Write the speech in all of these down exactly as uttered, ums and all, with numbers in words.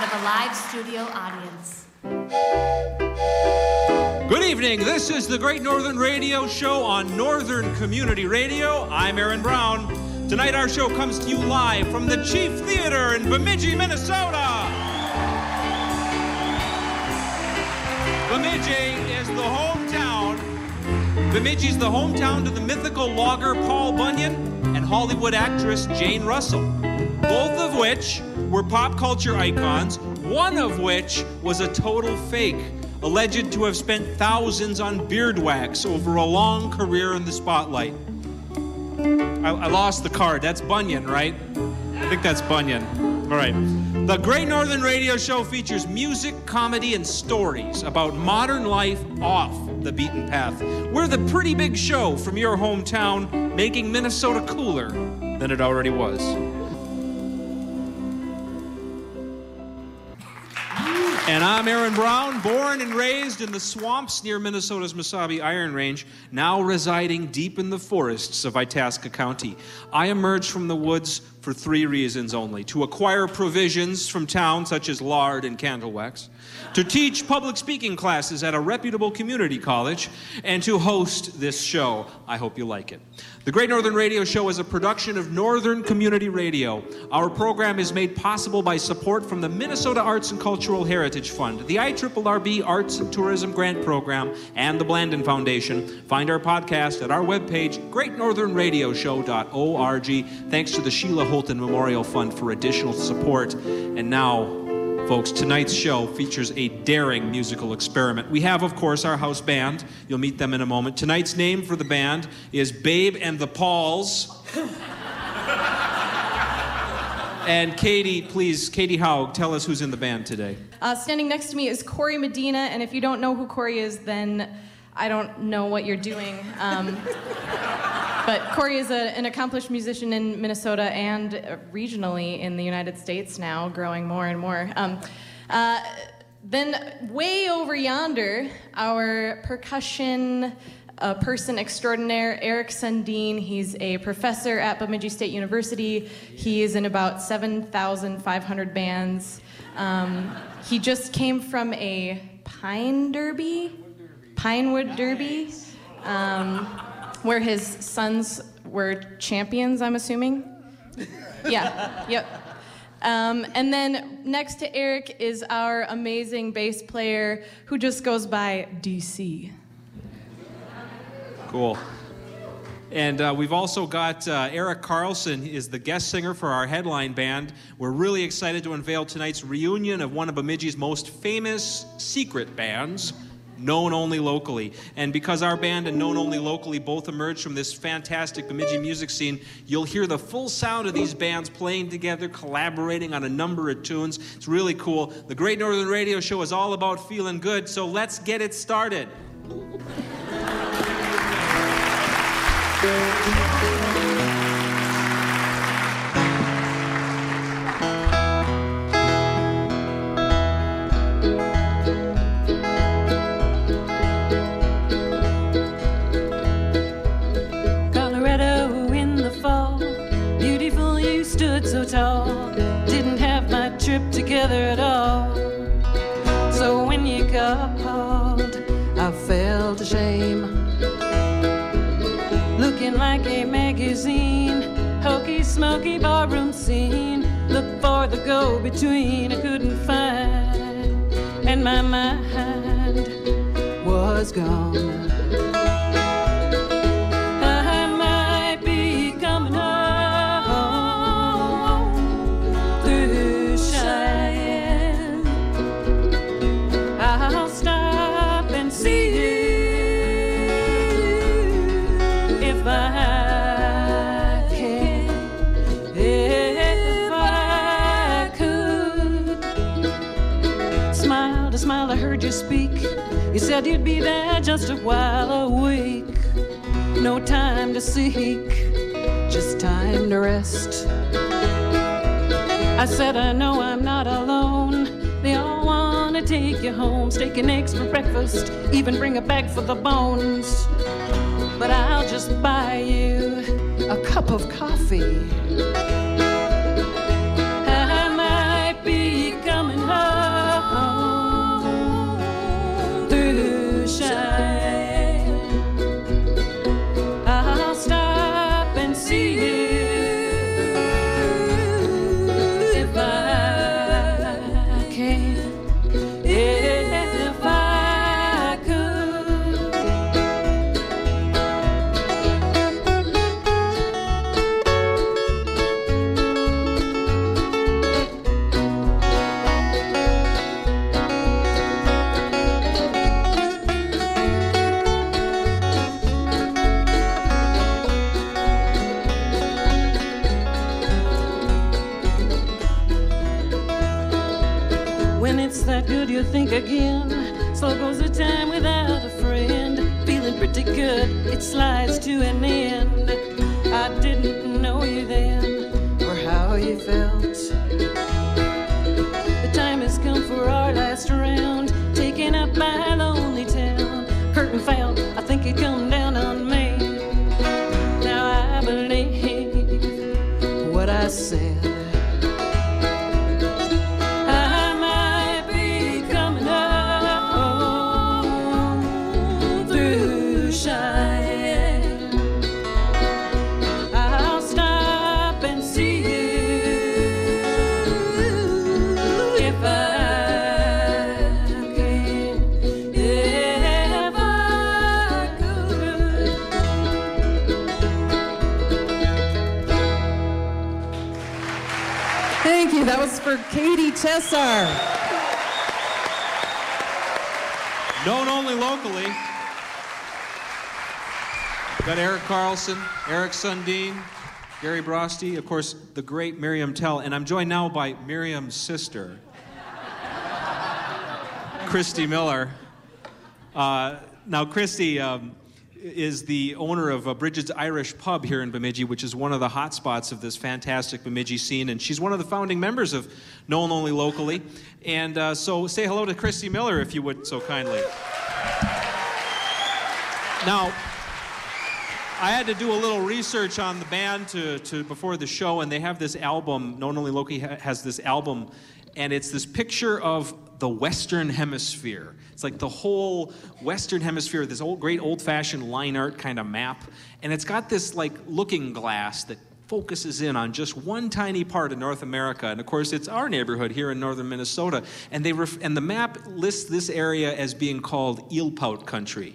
front of a live studio audience. Good evening. This is the Great Northern Radio Show on Northern Community Radio. I'm Aaron Brown. Tonight our show comes to you live from the Chief Theater in Bemidji, Minnesota. Bemidji is the hometown. Bemidji's the hometown to the mythical logger Paul Bunyan and Hollywood actress Jane Russell, both of which were pop culture icons, one of which was a total fake, alleged to have spent thousands on beard wax over a long career in the spotlight. I, I lost the card. That's Bunyan, right? I think that's Bunyan. All right. The Great Northern Radio Show features music, comedy, and stories about modern life off the beaten path. We're the pretty big show from your hometown, making Minnesota cooler than it already was. And I'm Aaron Brown, born and raised in the swamps near Minnesota's Mesabi Iron Range, now residing deep in the forests of Itasca County. I emerged from the woods for three reasons only: to acquire provisions from town such as lard and candle wax, to teach public speaking classes at a reputable community college, and to host this show. I hope you like it. The Great Northern Radio Show is a production of Northern Community Radio. Our program is made possible by support from the Minnesota Arts and Cultural Heritage Fund, the I R R B Arts and Tourism Grant Program, and the Blandin Foundation. Find our podcast at our webpage, great northern radio show dot org. Thanks to the Sheila Holton Memorial Fund for additional support. And now, folks, tonight's show features a daring musical experiment. We have, of course, our house band. You'll meet them in a moment. Tonight's name for the band is Babe and the Pauls. And Katie, please, Katie Haug, tell us who's in the band today. Uh, standing next to me is Corey Medina, and if you don't know who Corey is, then I don't know what you're doing. Um, but Corey is a, an accomplished musician in Minnesota and regionally in the United States now, growing more and more. Um, uh, then way over yonder, our percussion uh, person extraordinaire, Eric Sundin. He's a professor at Bemidji State University. He is in about seven thousand five hundred bands. Um, he just came from a Pine Derby, Pinewood Derby, um, where his sons were champions, I'm assuming. Yeah, yep. Um, and then next to Eric is our amazing bass player who just goes by D C. Cool. And uh, we've also got uh, Eric Carlson is the guest singer for our headline band. We're really excited to unveil tonight's reunion of one of Bemidji's most famous secret bands, Known Only Locally. And because our band and Known Only Locally both emerged from this fantastic Bemidji music scene, you'll hear the full sound of these bands playing together, collaborating on a number of tunes. It's really cool. The Great Northern Radio Show is all about feeling good, so let's get it started. Colorado in the fall, beautiful, you stood so tall. Didn't have my trip together at all. So when you called, I felt ashamed. Looking like a magazine, hokey, smoky barroom scene. Look for the go-between I couldn't find, and my mind was gone. I might be coming home through Cheyenne. I'll stop and see you if I can, if I could. Smile to smile, I heard you speak. You said you'd be there just a while a week. No time to seek, just time to rest. I said I know I'm not alone. They all want to take you home, steak and eggs for breakfast, even bring a bag for the bones. But I'll just buy you a cup of coffee. I might be coming home think again. Slow goes the time without a friend. Feeling pretty good, it slides to an end. I didn't know you then, or how you felt. The time has come for our last round, taken up by lonely town. Curtain fell, I think it come down on me. Now I believe what I said. That was for Katie Chessar. Known only locally. Got Eric Carlson, Eric Sundin, Gary Brosty, of course, the great Miriam Tell, and I'm joined now by Miriam's sister, Christy Miller. Uh, now, Christy um, is the owner of uh, Bridget's Irish Pub here in Bemidji, which is one of the hot spots of this fantastic Bemidji scene, and she's one of the founding members of Known Only Locally. And uh, so say hello to Christy Miller, if you would so kindly. Now, I had to do a little research on the band to, to before the show, and they have this album, Known Only Locally ha- has this album, and it's this picture of the Western Hemisphere. It's like the whole Western Hemisphere, this old, great old-fashioned line art kind of map, and it's got this like looking glass that focuses in on just one tiny part of North America, and of course it's our neighborhood here in northern Minnesota, and they ref- and the map lists this area as being called Eelpout Country.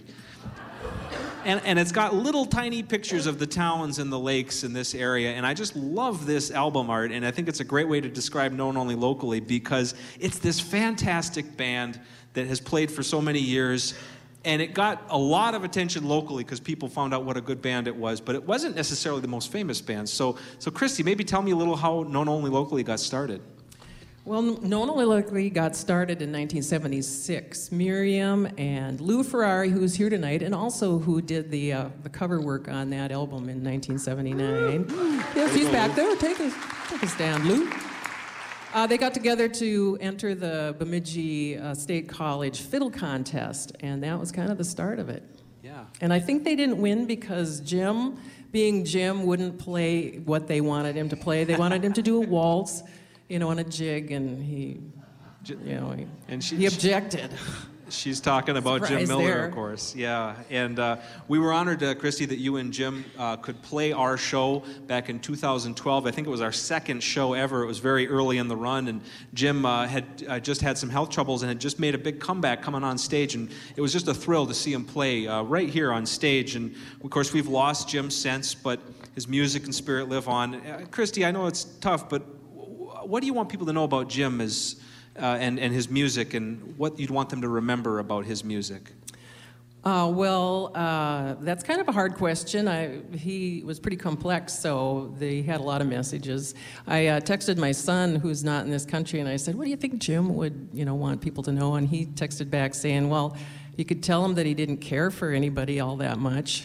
And, and it's got little tiny pictures of the towns and the lakes in this area, and I just love this album art, and I think it's a great way to describe Known Only Locally because it's this fantastic band that has played for so many years, and it got a lot of attention locally because people found out what a good band it was, but it wasn't necessarily the most famous band. So, so Christy, maybe tell me a little how Known Only Locally got started. Well, Known Only Locally got started in nineteen seventy-six. Miriam and Lou Ferrari, who's here tonight, and also who did the uh, the cover work on that album in nineteen seventy-nine. Yes, he's back there. Take a, take a stand, Lou. Uh, they got together to enter the Bemidji uh, State College Fiddle Contest, and that was kind of the start of it. Yeah. And I think they didn't win because Jim, being Jim, wouldn't play what they wanted him to play. They wanted him to do a waltz, you know, on a jig, and he, you know, he, and she, he objected. She's talking about Surprise Jim Miller, there. of course. Yeah, and uh, we were honored, uh, Christy, that you and Jim uh, could play our show back in two thousand twelve. I think it was our second show ever. It was very early in the run, and Jim uh, had uh, just had some health troubles and had just made a big comeback coming on stage, and it was just a thrill to see him play uh, right here on stage. And of course, we've lost Jim since, but his music and spirit live on. Uh, Christy, I know it's tough, but what do you want people to know about Jim as, uh, and, and his music, and what you'd want them to remember about his music? Uh, well, uh, that's kind of a hard question. I, he was pretty complex, so they had a lot of messages. I uh, texted my son, who's not in this country, and I said, what do you think Jim would, you know, want people to know? And he texted back saying, well, you could tell him that he didn't care for anybody all that much.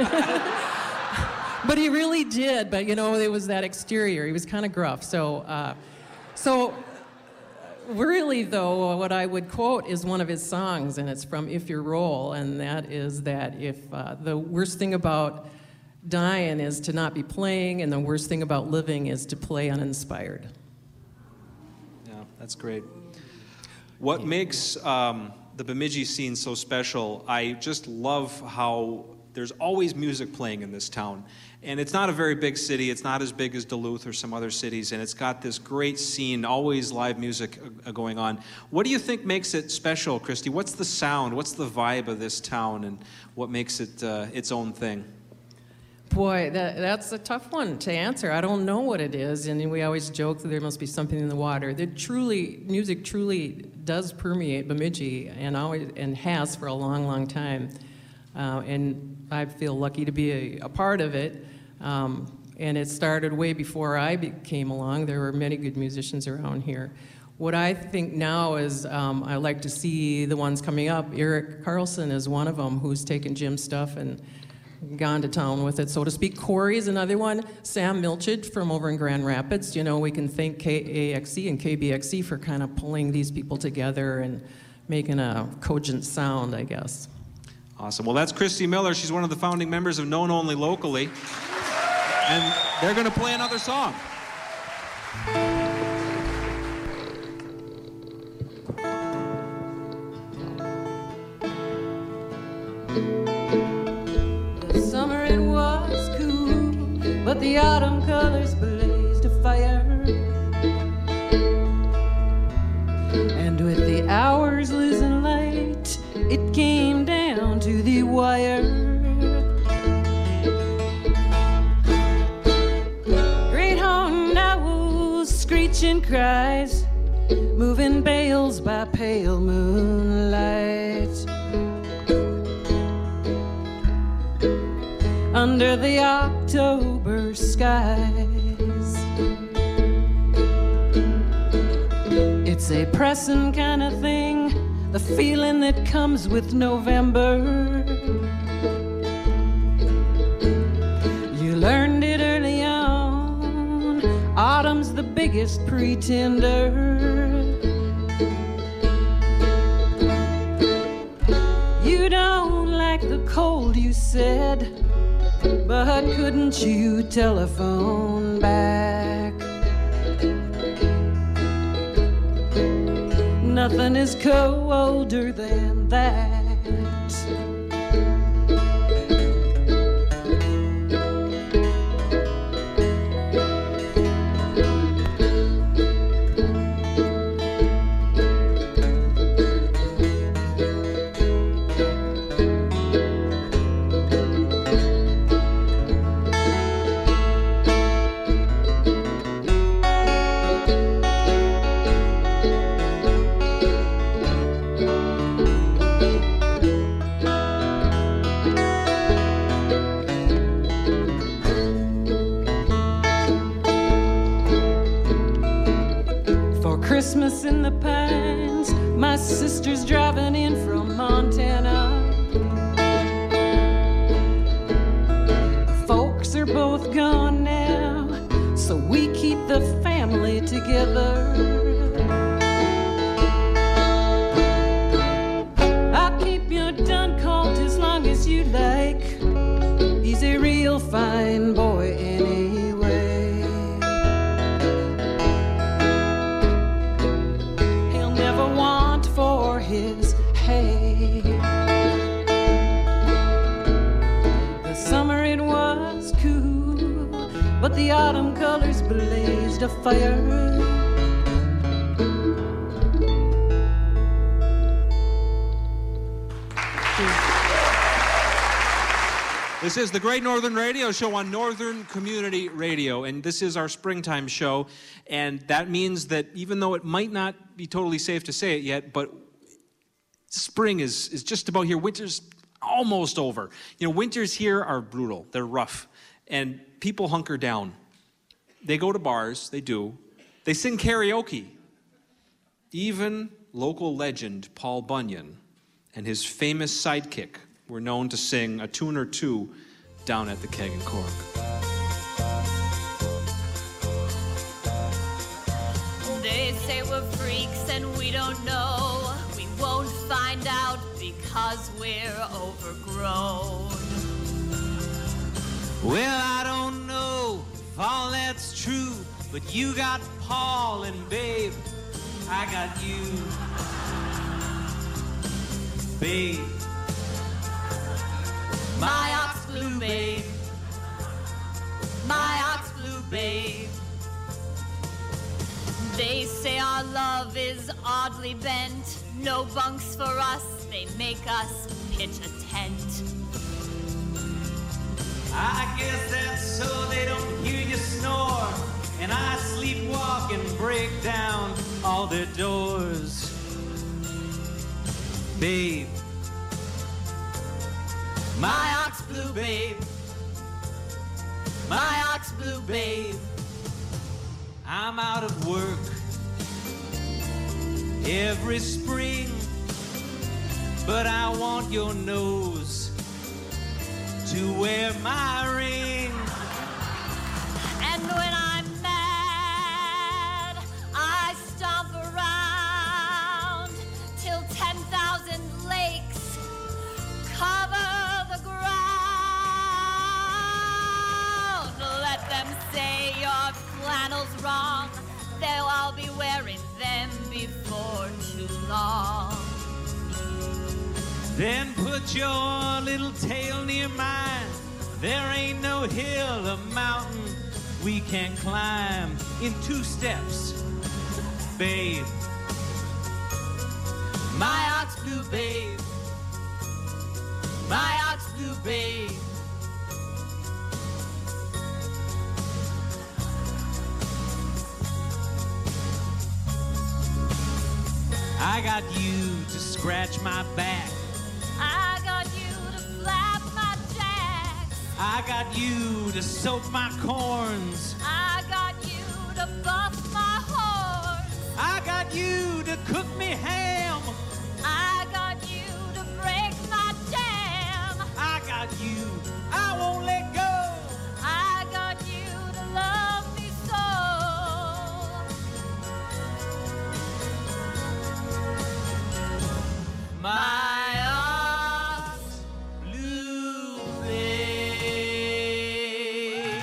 But he really did, but, you know, it was that exterior. He was kind of gruff, so... Uh, So, really, though, what I would quote is one of his songs, and it's from If You Roll, and that is that if uh, the worst thing about dying is to not be playing, and the worst thing about living is to play uninspired. Yeah, that's great. What yeah. makes um, the Bemidji scene so special, I just love how there's always music playing in this town. And it's not a very big city. It's not as big as Duluth or some other cities. And it's got this great scene, always live music uh, going on. What do you think makes it special, Christy? What's the sound? What's the vibe of this town? And what makes it uh, its own thing? Boy, that, that's a tough one to answer. I don't know what it is. And we always joke that there must be something in the water. That truly, music truly does permeate Bemidji and, always, and has for a long, long time. Uh, and I feel lucky to be a, a part of it. Um, and it started way before I be, came along. There were many good musicians around here. what I think now is um, I like to see the ones coming up. Eric Carlson is one of them who's taken Jim's stuff and gone to town with it, so to speak. Corey is another one. Sam Milchid from over in Grand Rapids. You know, we can thank K A X C and K B X C for kind of pulling these people together and making a cogent sound, I guess. Awesome. Well, that's Christy Miller. She's one of the founding members of Known Only Locally. And they're going to play another song. The summer it was cool, but the autumn colors blazed a fire. And with the hours losing light, it came down to the wire. Great horned owls, screeching cries, moving bales by pale moonlight. Under the October skies, it's a pressing kind of thing, the feeling that comes with November. You learned it early on, autumn's the biggest pretender. You don't like the cold, you said, but couldn't you telephone back? Nothing is colder than that. Christmas in the pines, my sister's driving in from Montana. The folks are both gone now, so we keep the family together. I'll keep your dun coat as long as you like. He's a real fine boy anyway. For his hay. The summer it was cool, but the autumn colors blazed a fire. This is the Great Northern Radio Show on Northern Community Radio, and this is our springtime show, and that means that even though it might not be totally safe to say it yet, but spring is, is just about here. Winter's almost over. You know, winters here are brutal. They're rough, and people hunker down. They go to bars, they do. They sing karaoke. Even local legend Paul Bunyan and his famous sidekick were known to sing a tune or two down at the Keg and Cork. They say we're freaks and we don't know. We won't find out because we're overgrown. Well, I don't know if all that's true, but you got Paul and babe, I got you. Babe. My ox blue babe, my ox blue babe. They say our love is oddly bent. No bunks for us, they make us pitch a tent. I guess that's so they don't hear you snore, and I sleepwalk and break down all their doors. Babe. My ox blue babe, my ox blue babe. I'm out of work, every spring, but I want your nose to wear my ring. And when I'm mad, I stomp around till ten thousand lakes cover the ground. Let them say your flannel's wrong, they'll all be wearing them before too long. Then put your little tail near mine. There ain't no hill or mountain we can climb in two steps, babe. My ox blue babe, my ox blue babe. I got you to scratch my back. I got you to flap my jacks. I got you to soak my corns. I got you to buff my horns. I got you to cook me ham. I got you to break my jam. I got you, I won't let go. I got you to love me so. My ox blue babe.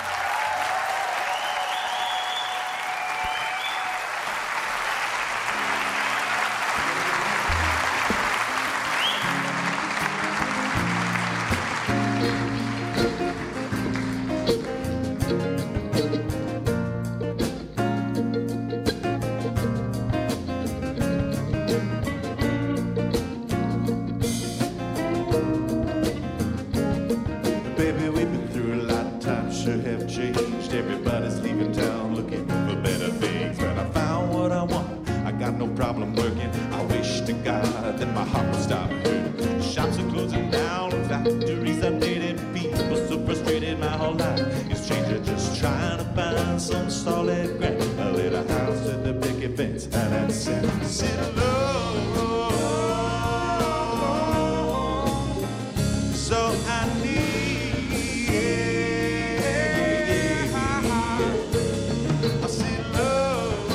Baby, we've been through a lot of times, sure have changed. Everybody's leaving town looking for better things. But I found what I want, I got no problem working. I wish to God that my heart would stop hurting. Shops are closing down, factories are dead, and people so frustrated. My whole life is changing, just trying to find some solid ground. A little house with a picket fence, and that's it. Sit alone. So I need, yeah, I see love.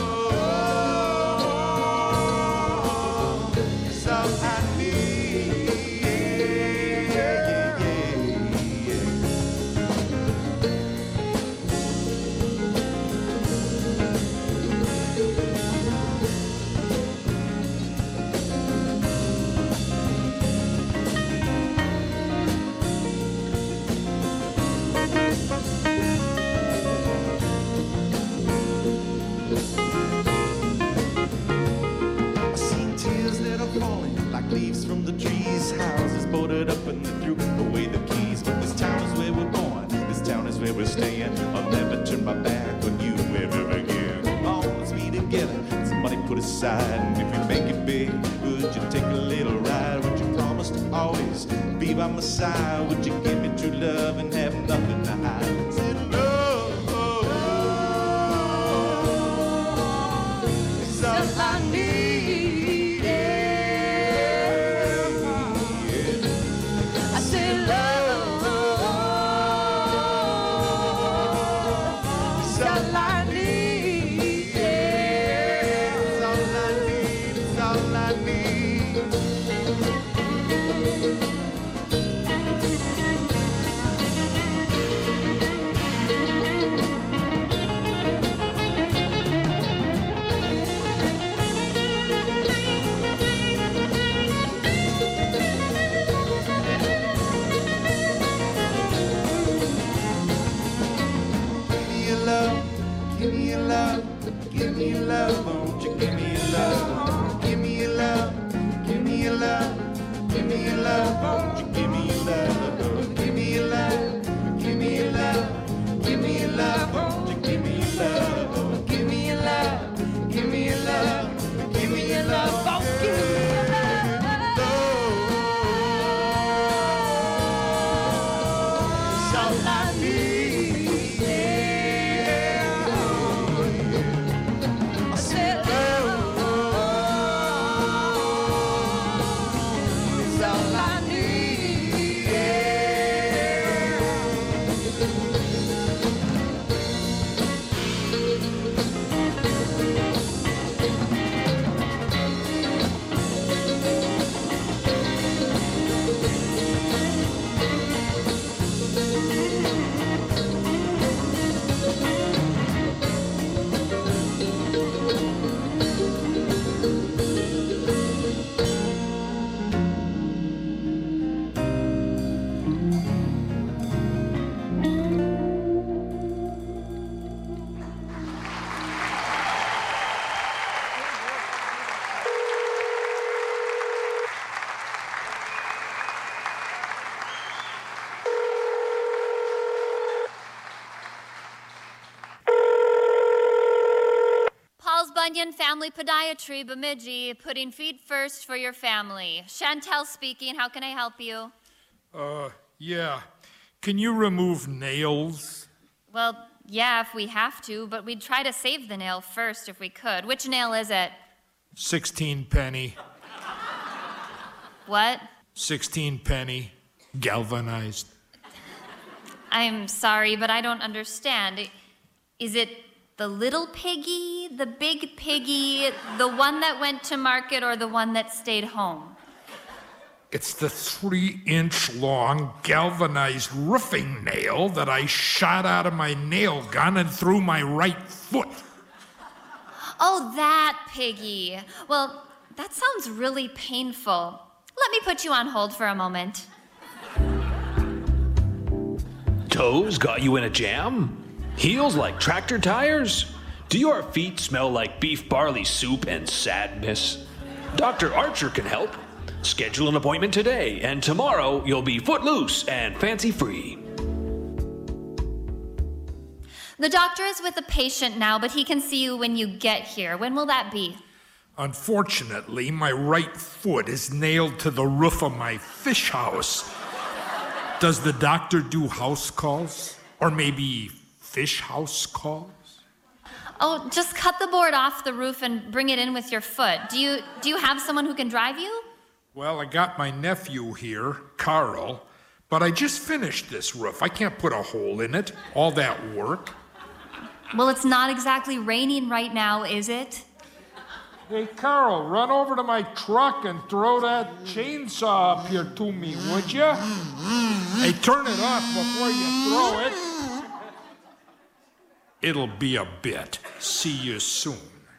So I need, yeah, yeah, yeah. I've seen tears that are falling like leaves from the trees. Houses boarded up and they threw away the keys. But this town is where we're born. This town is where we're staying. I'll never turn my back on you ever again. Come on, let's be together. Some money put aside, and if we make it big, would you take a little ride? Would you promise to always be by my side? Would you give me true love and have nothing to hide? Say love. It's all I need. Yeah. I say love. It's all I need. Yeah. It's all I need. It's all I need. Bunyan Family Podiatry, Bemidji, putting feet first for your family. Chantel speaking, how can I help you? Uh, yeah. Can you remove nails? Well, yeah, if we have to, but we'd try to save the nail first if we could. Which nail is it? Sixteen penny. What? Sixteen penny. Galvanized. I'm sorry, but I don't understand. Is it the little piggy, the big piggy, the one that went to market, or the one that stayed home? It's the three-inch long galvanized roofing nail that I shot out of my nail gun and through my right foot. Oh, that piggy. Well, that sounds really painful. Let me put you on hold for a moment. Toes got you in a jam? Heels like tractor tires? Do your feet smell like beef barley soup and sadness? Doctor Archer can help. Schedule an appointment today, and tomorrow you'll be footloose and fancy-free. The doctor is with a patient now, but he can see you when you get here. When will that be? Unfortunately, my right foot is nailed to the roof of my fish house. Does the doctor do house calls? Or maybe fish house calls? Oh, just cut the board off the roof and bring it in with your foot. Do you do you have someone who can drive you? Well, I got my nephew here, Carl, but I just finished this roof. I can't put a hole in it. All that work. Well, it's not exactly raining right now, is it? Hey, Carl, run over to my truck and throw that chainsaw up here to me, would you? Hey, turn it off before you throw it. It'll be a bit. See you soon.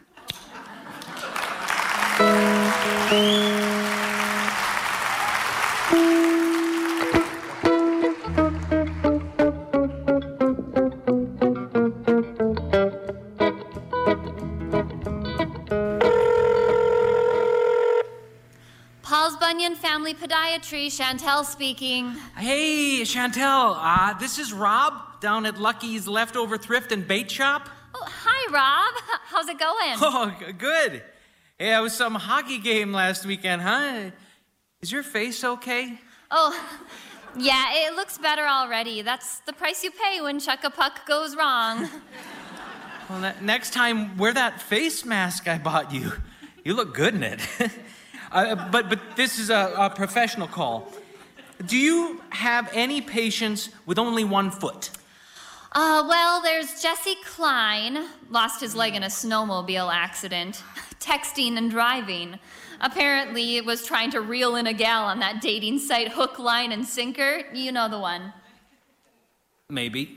Paul's Bunyan Family Podiatry, Chantel speaking. Hey, Chantel, uh, this is Rob down at Lucky's Leftover Thrift and Bait Shop. Oh, hi, Rob. H- How's it going? Oh, g- good. Hey, it was some hockey game last weekend, huh? Is your face okay? Oh, yeah, it looks better already. That's the price you pay when Chuck-a-Puck goes wrong. Well, ne- next time, wear that face mask I bought you. You look good in it. uh, but but this is a, a professional call. Do you have any patients with only one foot? Uh, well, there's Jesse Klein, lost his leg in a snowmobile accident, texting and driving. Apparently, it was trying to reel in a gal on that dating site Hook, Line, and Sinker. You know the one. Maybe.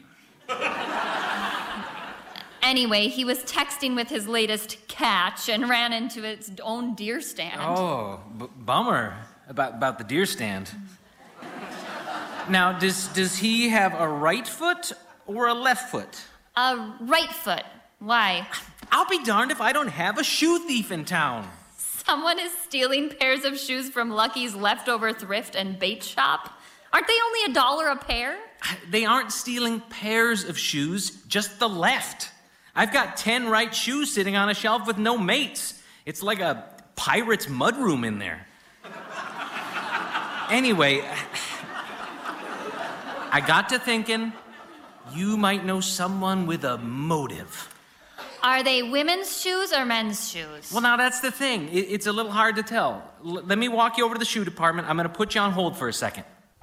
Anyway, he was texting with his latest catch and ran into its own deer stand. Oh, b- bummer about, about the deer stand. Now, does, does he have a right foot or a left foot? A right foot. Why? I'll be darned if I don't have a shoe thief in town. Someone is stealing pairs of shoes from Lucky's Leftover Thrift and Bait Shop? Aren't they only a dollar a pair? They aren't stealing pairs of shoes, just the left. I've got ten right shoes sitting on a shelf with no mates. It's like a pirate's mudroom in there. Anyway, I got to thinking, you might know someone with a motive. Are they women's shoes or men's shoes? Well, now that's the thing. It, it's a little hard to tell. L- let me walk you over to the shoe department. I'm going to put you on hold for a second.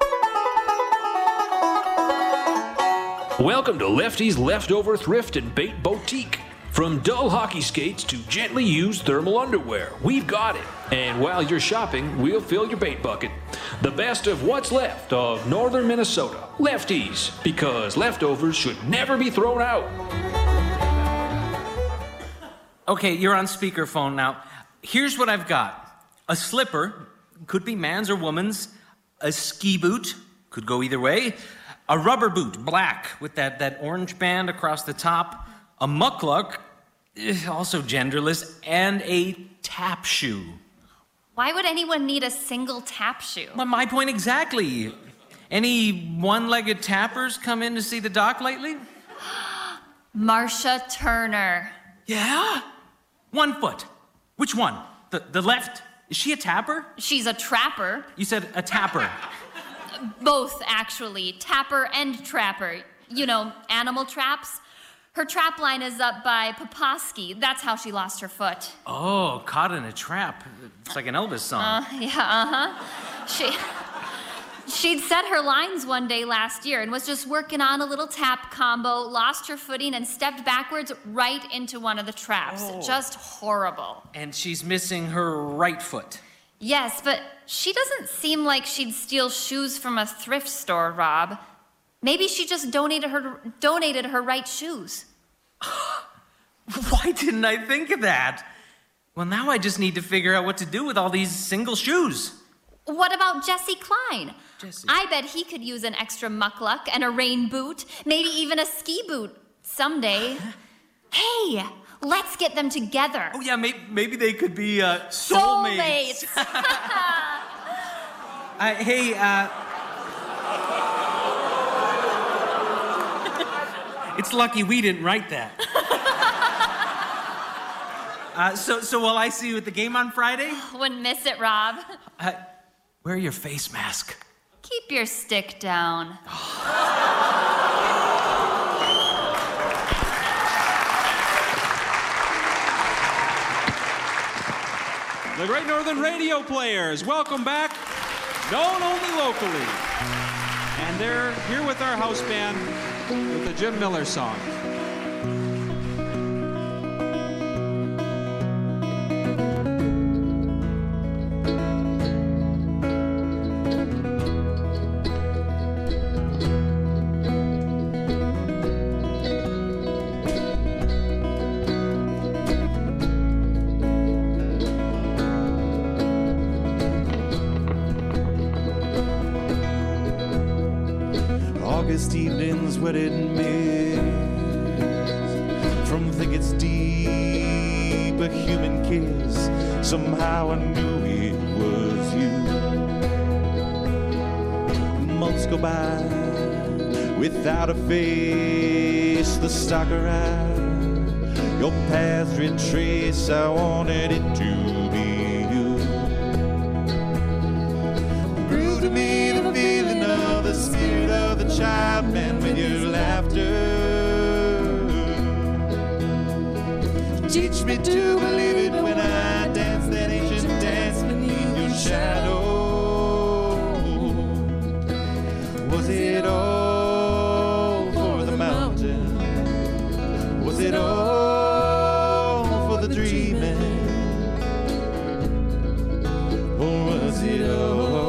Welcome to Lefty's Leftover Thrift and Bait Boutique. From dull hockey skates to gently used thermal underwear, we've got it. And while you're shopping, we'll fill your bait bucket. The best of what's left of northern Minnesota. Lefties, because leftovers should never be thrown out. Okay, you're on speakerphone now. Here's what I've got. A slipper, could be man's or woman's. A ski boot, could go either way. A rubber boot, black, with that, that orange band across the top. A muckluck, also genderless. And a tap shoe. Why would anyone need a single tap shoe? Well, my point exactly. Any one-legged tappers come in to see the doc lately? Marsha Turner. Yeah? One foot. Which one? The, the left? Is she a tapper? She's a trapper. You said a tapper. Both, actually. Tapper and trapper. You know, animal traps. Her trap line is up by Poposky. That's how she lost her foot. Oh, caught in a trap. It's like an Elvis song. Uh, yeah, uh-huh. She... She'd set her lines one day last year and was just working on a little tap combo, lost her footing, and stepped backwards right into one of the traps. Oh. Just horrible. And she's missing her right foot. Yes, but she doesn't seem like she'd steal shoes from a thrift store, Rob. Maybe she just donated her donated her right shoes. Why didn't I think of that? Well, now I just need to figure out what to do with all these single shoes. What about Jesse Klein? Jesse. I bet he could use an extra muckluck and a rain boot, maybe even a ski boot someday. Hey, let's get them together. Oh, yeah, maybe, maybe they could be uh, soulmates. Soulmates. uh, hey, uh... it's lucky we didn't write that. uh, so, so will I see you at the game on Friday? Wouldn't miss it, Rob. Uh, wear your face mask. Keep your stick down. The Great Northern Radio Players, welcome back, known only locally. And they're here with our house band with the Jim Miller song. August evenings wetted mist from thickets deep, a human kiss. Somehow I knew it was you. Months go by without a face, the stalker eye, your path retrace. I wanted it to be you. Prove to me the feeling of the spirit of the child man with your laughter. Teach me to believe it when I dance that ancient dance beneath your shadow. Was it all for the mountain? Was it all for the dreaming? Or was it all?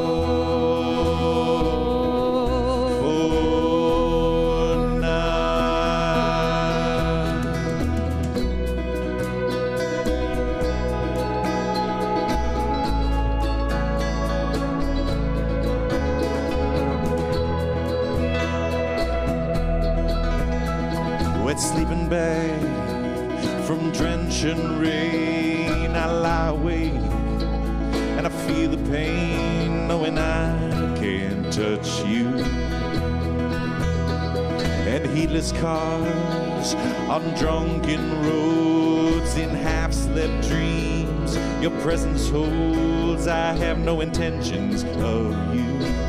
Sleeping bag from drenching rain, I lie awake and I feel the pain, knowing I can't touch you. And heedless cars on drunken roads, in half-slept dreams, your presence holds. I have no intentions of you.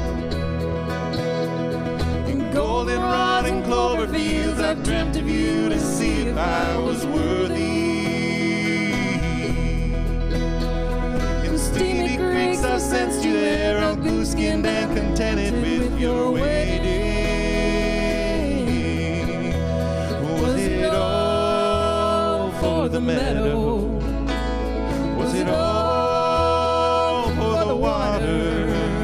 Goldenrod and clover fields, I've dreamt of you to see if I was worthy. In steamy creeks I've sensed you there, all blue-skinned and contented with your waiting. Was it all for the meadow? Was it all for the water?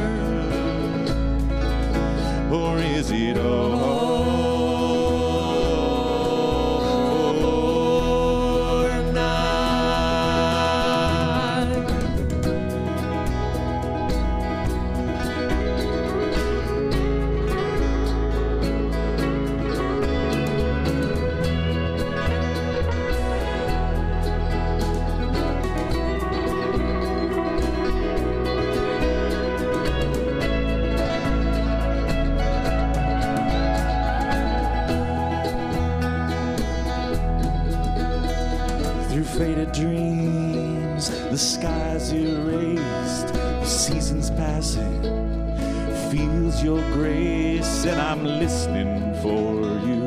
Or is it all for night? dreams. The sky's erased, the season's passing. Feels your grace, and I'm listening for you.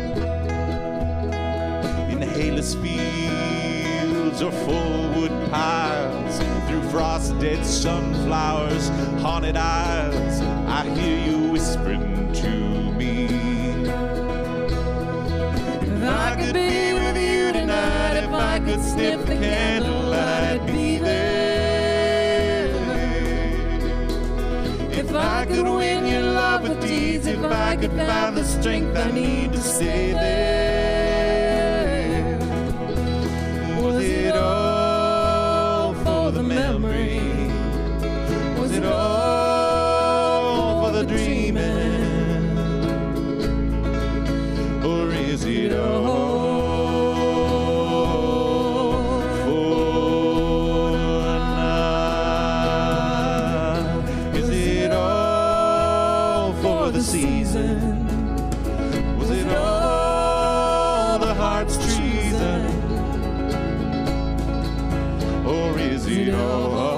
In hayless fields or full wood piles, through frost-dead sunflowers, haunted aisles, I hear you whispering to me. If I could be with you tonight, if I could sniff the candlelight, be there. If I could win your love with deeds, if I could find the strength I need to stay there. Was it all for the memory? Was it all for the dreaming? Or is it all for now? Is it all for the season? Was it all the heart's treason? Or is it all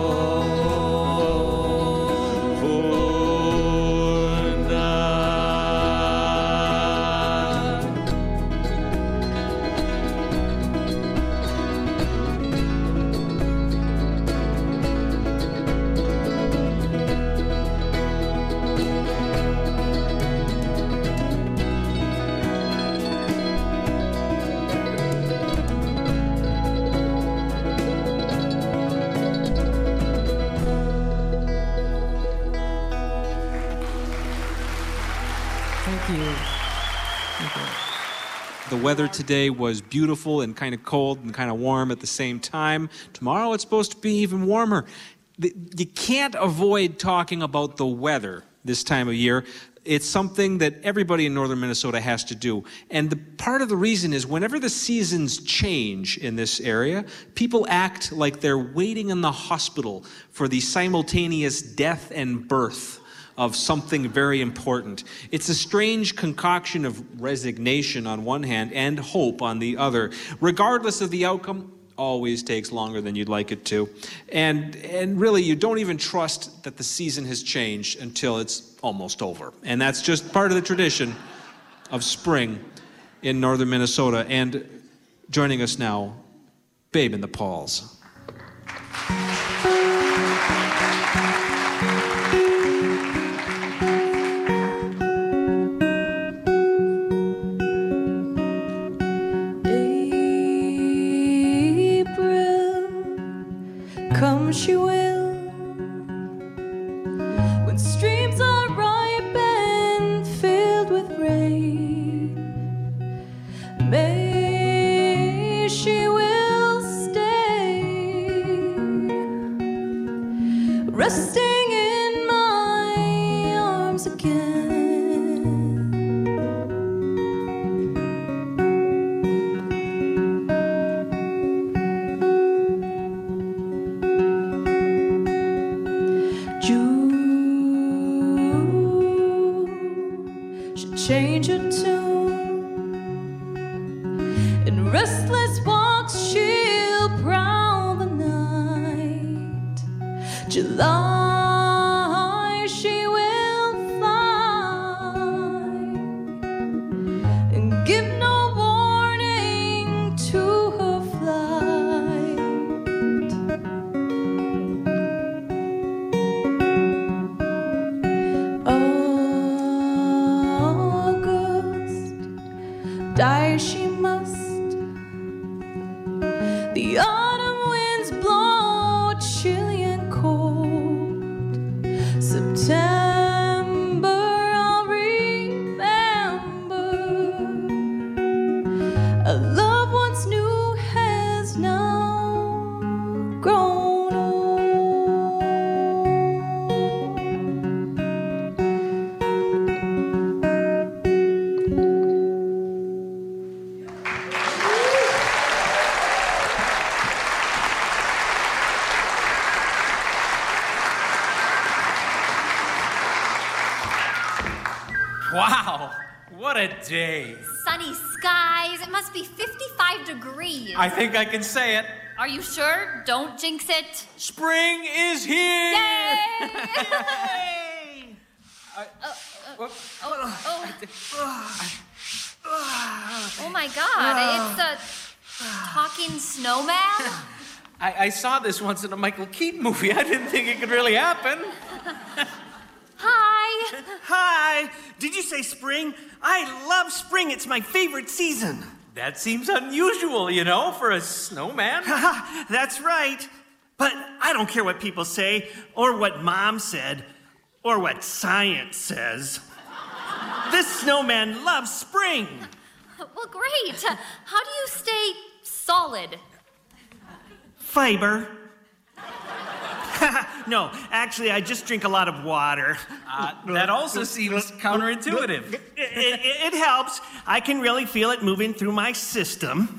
The weather today was beautiful and kind of cold and kind of warm at the same time. Tomorrow it's supposed to be even warmer. You can't avoid talking about the weather this time of year. It's something that everybody in northern Minnesota has to do. And the part of the reason is whenever the seasons change in this area, people act like they're waiting in the hospital for the simultaneous death and birth of something very important. It's a strange concoction of resignation on one hand and hope on the other. Regardless of the outcome, always takes longer than you'd like it to. And and really, you don't even trust that the season has changed until it's almost over. And that's just part of the tradition of spring in northern Minnesota. And joining us now, Babe and the Pauls. Come she will, when streams are ripe and filled with rain. May she will stay, resting in my arms again. Change her tune. In restless walks she'll prowl the night. July she will fly and give no warning to her flight. Oh, die she must. The autumn winds blow chilly and cold. September I'll remember. A love once new has now grown old. Wow, what a day. sunny skies. It must be fifty-five degrees. I think I can say it. Are you sure? Don't jinx it. Spring is here! Yay! Yay! oh, uh, oh, oh. Oh my God, it's a talking snowman? I, I saw this once in a Michael Keaton movie. I didn't think it could really happen. Hi. Hi. Did you say spring? I love spring. It's my favorite season. That seems unusual, you know, for a snowman. That's right. But I don't care what people say, or what Mom said, or what science says. This snowman loves spring. Well, great. How do you stay solid? Fiber. No, actually, I just drink a lot of water. Uh, that also seems counterintuitive. It, it, it helps. I can really feel it moving through my system.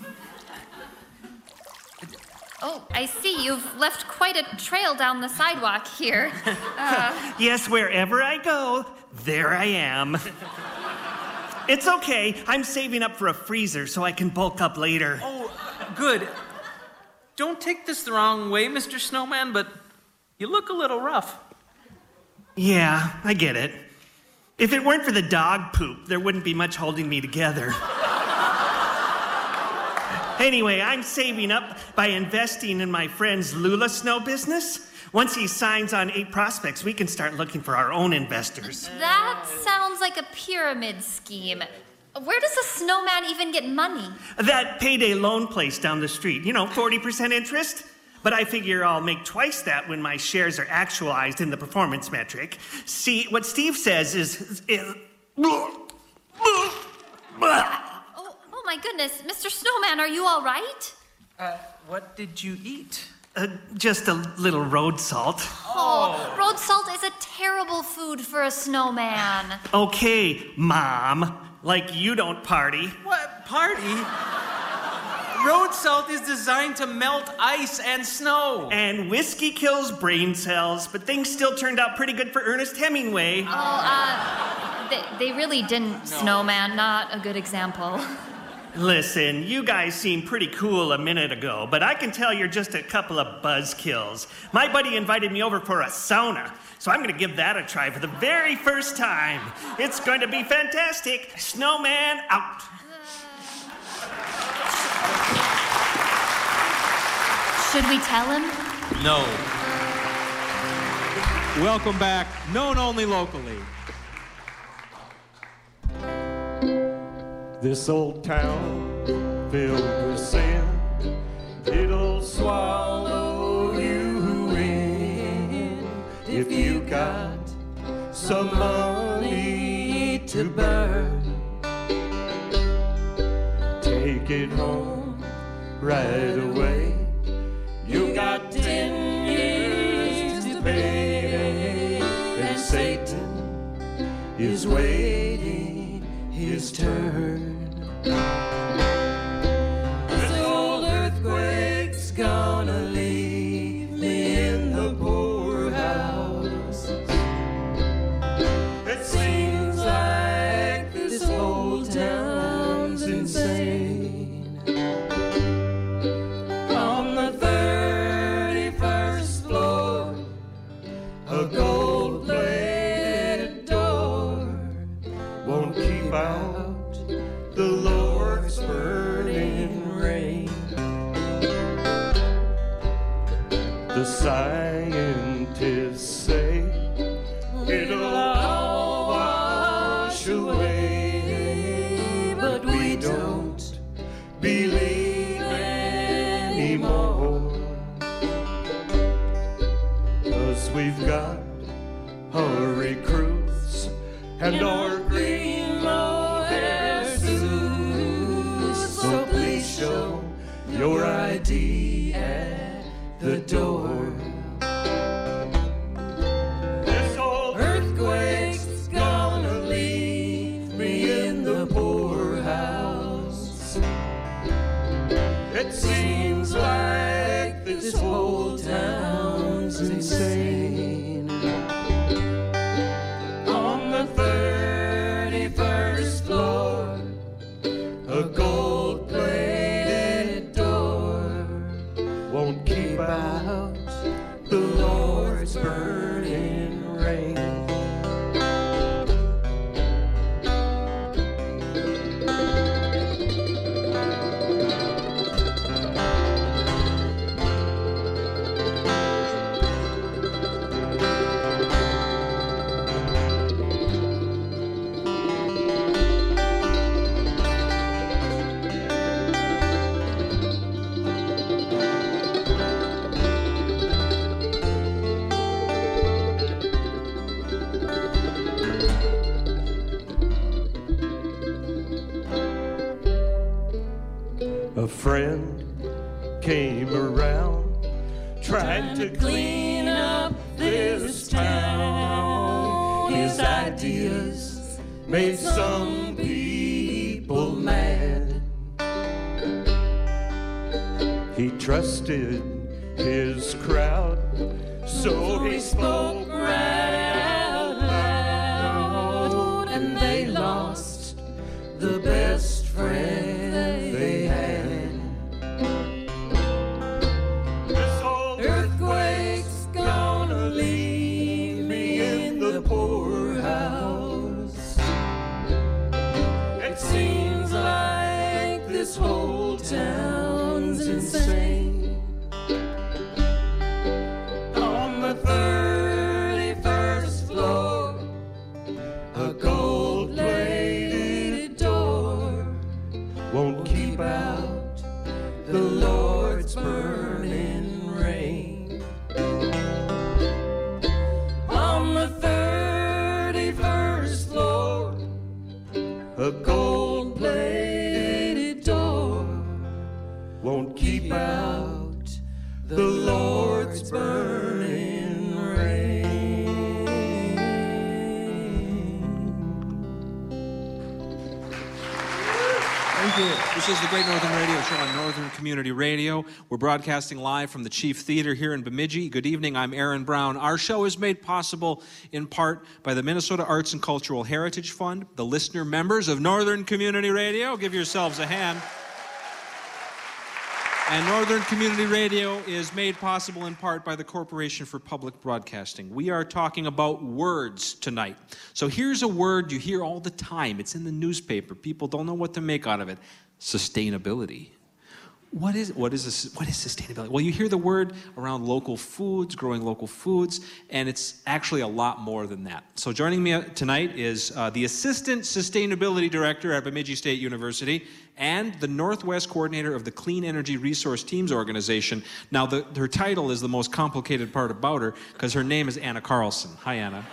Oh, I see. You've left quite a trail down the sidewalk here. Uh... Yes, wherever I go, there I am. It's okay. I'm saving up for a freezer so I can bulk up later. Oh, good. Don't take this the wrong way, Mister Snowman, but you look a little rough. Yeah, I get it. If it weren't for the dog poop, there wouldn't be much holding me together. Anyway, I'm saving up by investing in my friend's Lula Snow business. Once he signs on eight prospects, we can start looking for our own investors. That sounds like a pyramid scheme. Where does a snowman even get money? That payday loan place down the street. You know, forty percent interest. But I figure I'll make twice that when my shares are actualized in the performance metric. See, what Steve says is... is oh, oh my goodness. Mister Snowman, are you all right? Uh, what did you eat? Uh, just a little road salt. Oh, road salt is a terrible food for a snowman. Okay, Mom. Like you don't party. What? Party? Road salt is designed to melt ice and snow. And whiskey kills brain cells, but things still turned out pretty good for Ernest Hemingway. Oh, uh, they, they really didn't, no. Snowman. Not a good example. Listen, you guys seemed pretty cool a minute ago, but I can tell you're just a couple of buzzkills. My buddy invited me over for a sauna, so I'm gonna give that a try for the very first time. It's going to be fantastic. Snowman out. Should we tell him? No. Welcome back, known only locally. This old town filled with sin, it'll swallow you in. If you got some money to burn, take it home right away. You got ten years to pay, and Satan is waiting his turn. This old earthquake's gonna leave me in the poorhouse. It seems like this whole town's insane. On the thirty-first floor, a gold-plated door won't keep out the Lord's burning rain. The scientists say it'll all wash away, but we don't believe anymore. 'Cause we've got our recruits and our green mohair suits. So please show your I D at the door. This old earthquake's gonna leave me in the poorhouse. It seems like this whole town's insane. On the thirty-first floor, A friend came around, trying to clean up this town. His ideas made some people mad. He trusted his crowd, so he spoke right out loud, and they lost the best friend they had. This whole earthquake's gonna leave me in the poorhouse. It seems like this whole town's insane. On the thirty-first floor, a gold-plated door won't keep out the Lord's burning rain. On the thirty-first floor, a gold-plated door won't keep out the Lord's burning rain. Thank you. This is the Great Northern Radio Show on Northern Community Radio. We're broadcasting live from the Chief Theater here in Bemidji. Good evening, I'm Aaron Brown. Our show is made possible in part by the Minnesota Arts and Cultural Heritage Fund, the listener members of Northern Community Radio. Give yourselves a hand. And Northern Community Radio is made possible in part by the Corporation for Public Broadcasting. We are talking about words tonight. So here's a word you hear all the time. It's in the newspaper. People don't know what to make out of it. Sustainability. What is what is this, what is sustainability? Well, you hear the word around local foods, growing local foods, and it's actually a lot more than that. So joining me tonight is uh, the Assistant Sustainability Director at Bemidji State University and the Northwest Coordinator of the Clean Energy Resource Teams Organization. Now, the, her title is the most complicated part about her because her name is Anna Carlson. Hi, Anna.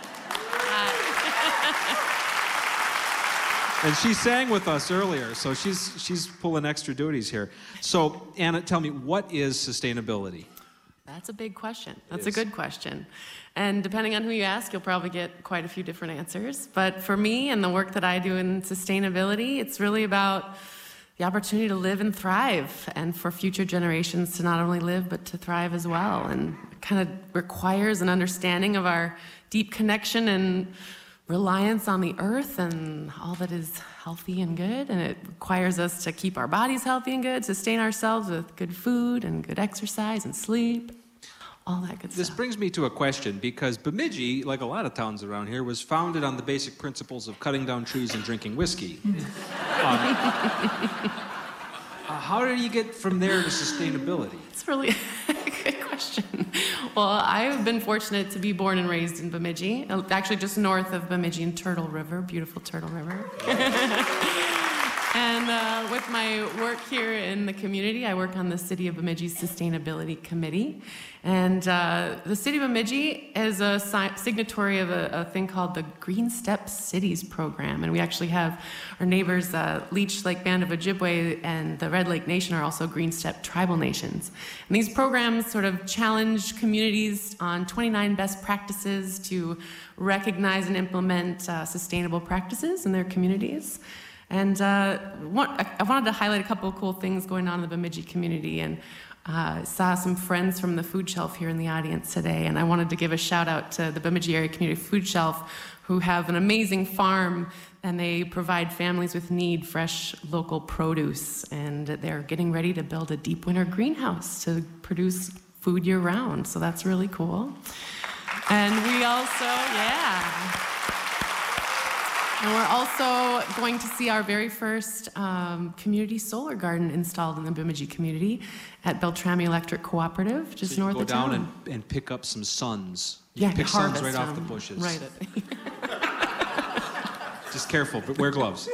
And she sang with us earlier, so she's she's pulling extra duties here. So, Anna, tell me, what is sustainability? That's a big question. That's a good question. And depending on who you ask, you'll probably get quite a few different answers. But for me and the work that I do in sustainability, it's really about the opportunity to live and thrive, and for future generations to not only live, but to thrive as well. And it kind of requires an understanding of our deep connection and reliance on the earth and all that is healthy and good, and it requires us to keep our bodies healthy and good, sustain ourselves with good food and good exercise and sleep, all that good This stuff. brings me to a question, because Bemidji, like a lot of towns around here, was founded on the basic principles of cutting down trees and drinking whiskey. um, uh, how did you get from there to sustainability? It's really a good question. Well, I've been fortunate to be born and raised in Bemidji, actually just north of Bemidji in Turtle River, beautiful Turtle River. And uh, with my work here in the community, I work on the City of Bemidji's Sustainability Committee. And uh, the City of Bemidji is a si- signatory of a, a thing called the Green Step Cities program. And we actually have our neighbors, uh, Leech Lake Band of Ojibwe and the Red Lake Nation are also Green Step tribal nations. And these programs sort of challenge communities on twenty-nine best practices to recognize and implement uh, sustainable practices in their communities. And uh, one, I wanted to highlight a couple of cool things going on in the Bemidji community, and uh, saw some friends from the Food Shelf here in the audience today, and I wanted to give a shout out to the Bemidji Area Community Food Shelf, who have an amazing farm, and they provide families with need fresh local produce, and they're getting ready to build a deep winter greenhouse to produce food year round, so that's really cool. And we also, yeah. And we're also going to see our very first um, community solar garden installed in the Bemidji community at Beltrami Electric Cooperative, just so you north go of town. down and, and pick up some suns. You Yeah, pick suns harvest right off the them. bushes. Right. Just careful, but wear gloves.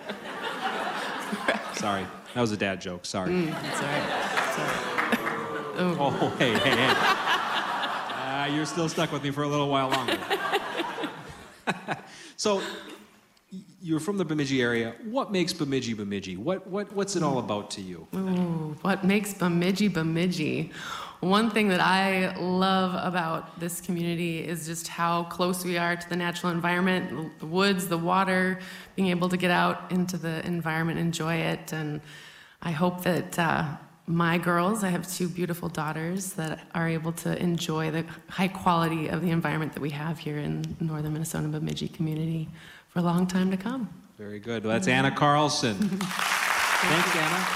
Sorry, that was a dad joke. Sorry. Mm, that's all right. That's all right. Oh. Oh, hey, hey, hey. Uh, you're still stuck with me for a little while longer. So, you're from the Bemidji area. What makes Bemidji Bemidji? What, what, what's it all about to you? Ooh, what makes Bemidji Bemidji? One thing that I love about this community is just how close we are to the natural environment, the woods, the water, being able to get out into the environment, enjoy it. And I hope that uh, my girls, I have two beautiful daughters, that are able to enjoy the high quality of the environment that we have here in northern Minnesota Bemidji community for a long time to come. Very good. Well, that's Anna Carlson. Thanks, Anna.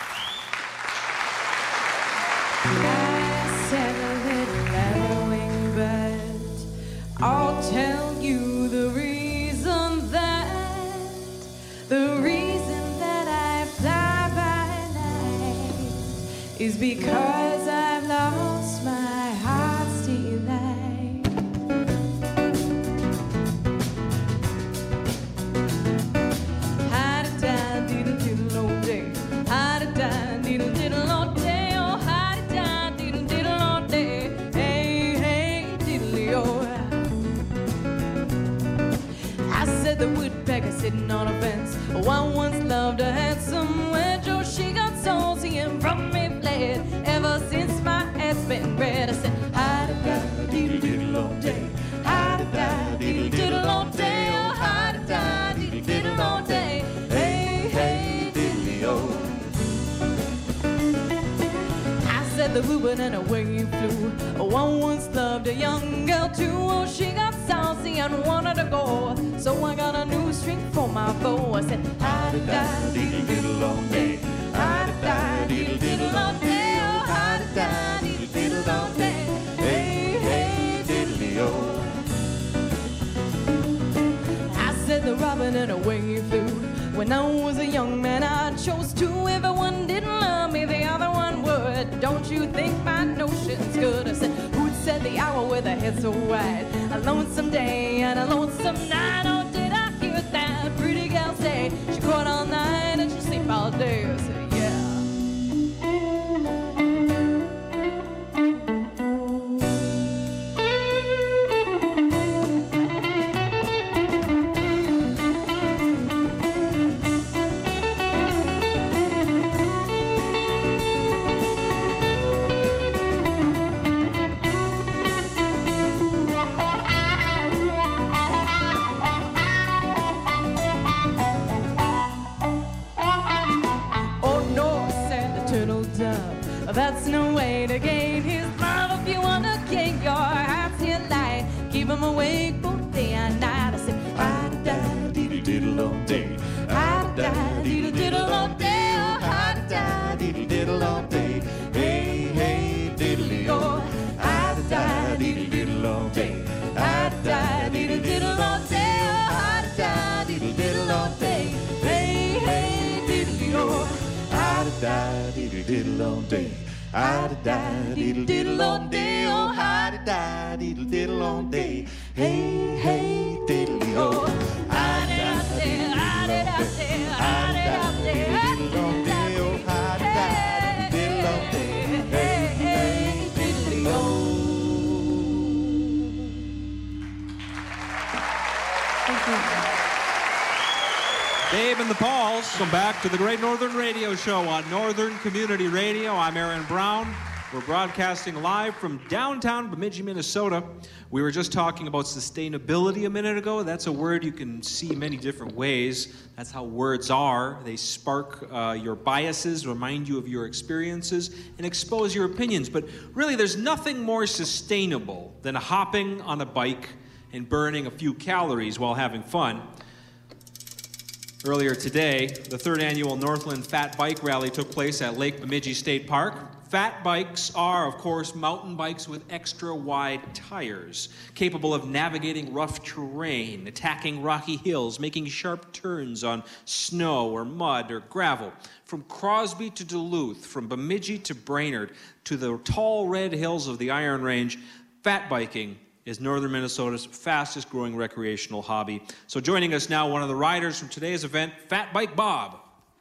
I said a little echoing bird, I'll tell you the reason that, the reason that I fly by night is because I've lost my heart's delight. Hi-da-da, diddle-diddle all day, hi-da-da, diddle-diddle all day. The woodpecker sitting on a fence. Oh, I once loved a handsome wench. Oh, she got salty and from me fled. Ever since my head's been red, I said, hi-da-da, diddle-diddle all day. Hi-da-da, diddle-diddle all day. Oh, hi-da-da, diddle-diddle all day. Hey, hey, diddle-o. I said the bluebird and away flew. Oh, I once loved a young girl too. Oh, she got saucy and wanted to go. So I got a new string for my bow. I said, hi-da-da, diddle-diddle all day. Hi-da-da, diddle-diddle all day. Oh, hi-da-da, diddle-diddle all day. Hey, hey, diddle-o. I said the robin and away he flew. When I was a young man, I chose two. If one didn't love me, the other one would. Don't you think my notion's good? I said, who'd said the owl with a head so wide? A lonesome day and a lonesome night. Oh, did I hear that pretty girl say she cried all night and she sleep all day? I said, yeah. That's no way to gain his love. If you wanna gain your heart's delight, keep him awake both day and night. I said, hi-da-da, diddle-diddle all day. Hi-da-da, diddle-diddle all day. Oh, hi-da-da, diddle-diddle all day. Hey, hey, diddle-o. Hi-da-da, diddle-diddle all day. Hi-da-da, diddle-diddle all day. Oh, hi-da-da, diddle-diddle all day. Hey, hey, diddle-o. Hi-da-da, diddle-diddle all day. Hi-da-da, diddle-diddle all day. Oh, hi-da-da, diddle-diddle all day. Hey, hey, diddle-o. Hi-da-da, diddle-diddle all day. Hi-da-da, diddle-diddle all day. Oh, hi-da-da, diddle-diddle all day. Hey, hey, diddle-o. Thank you. Dave and the Pauls, come back to the Great Northern Radio Show on Northern Community Radio. I'm Aaron Brown. We're broadcasting live from downtown Bemidji, Minnesota. We were just talking about sustainability a minute ago. That's a word you can see many different ways. That's how words are. They spark uh, your biases, remind you of your experiences, and expose your opinions. But really, there's nothing more sustainable than hopping on a bike and burning a few calories while having fun. Earlier today, the third annual Northland Fat Bike Rally took place at Lake Bemidji State Park. Fat bikes are, of course, mountain bikes with extra wide tires, capable of navigating rough terrain, attacking rocky hills, making sharp turns on snow or mud or gravel. From Crosby to Duluth, from Bemidji to Brainerd, to the tall red hills of the Iron Range, fat biking is northern Minnesota's fastest growing recreational hobby. So joining us now, one of the riders from today's event, Fat Bike Bob.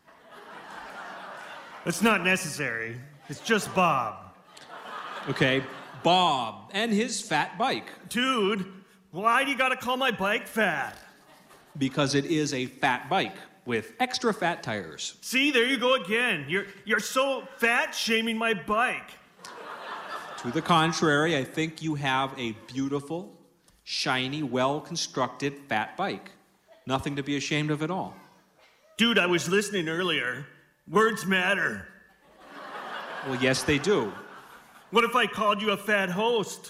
It's not necessary. It's just Bob. Okay, Bob and his fat bike. Dude, why do you gotta call my bike fat? Because it is a fat bike with extra fat tires. See, there you go again. You're, you're so fat shaming my bike. To the contrary, I think you have a beautiful, shiny, well-constructed fat bike. Nothing to be ashamed of at all. Dude, I was listening earlier. Words matter. Well, yes, they do. What if I called you a fat host?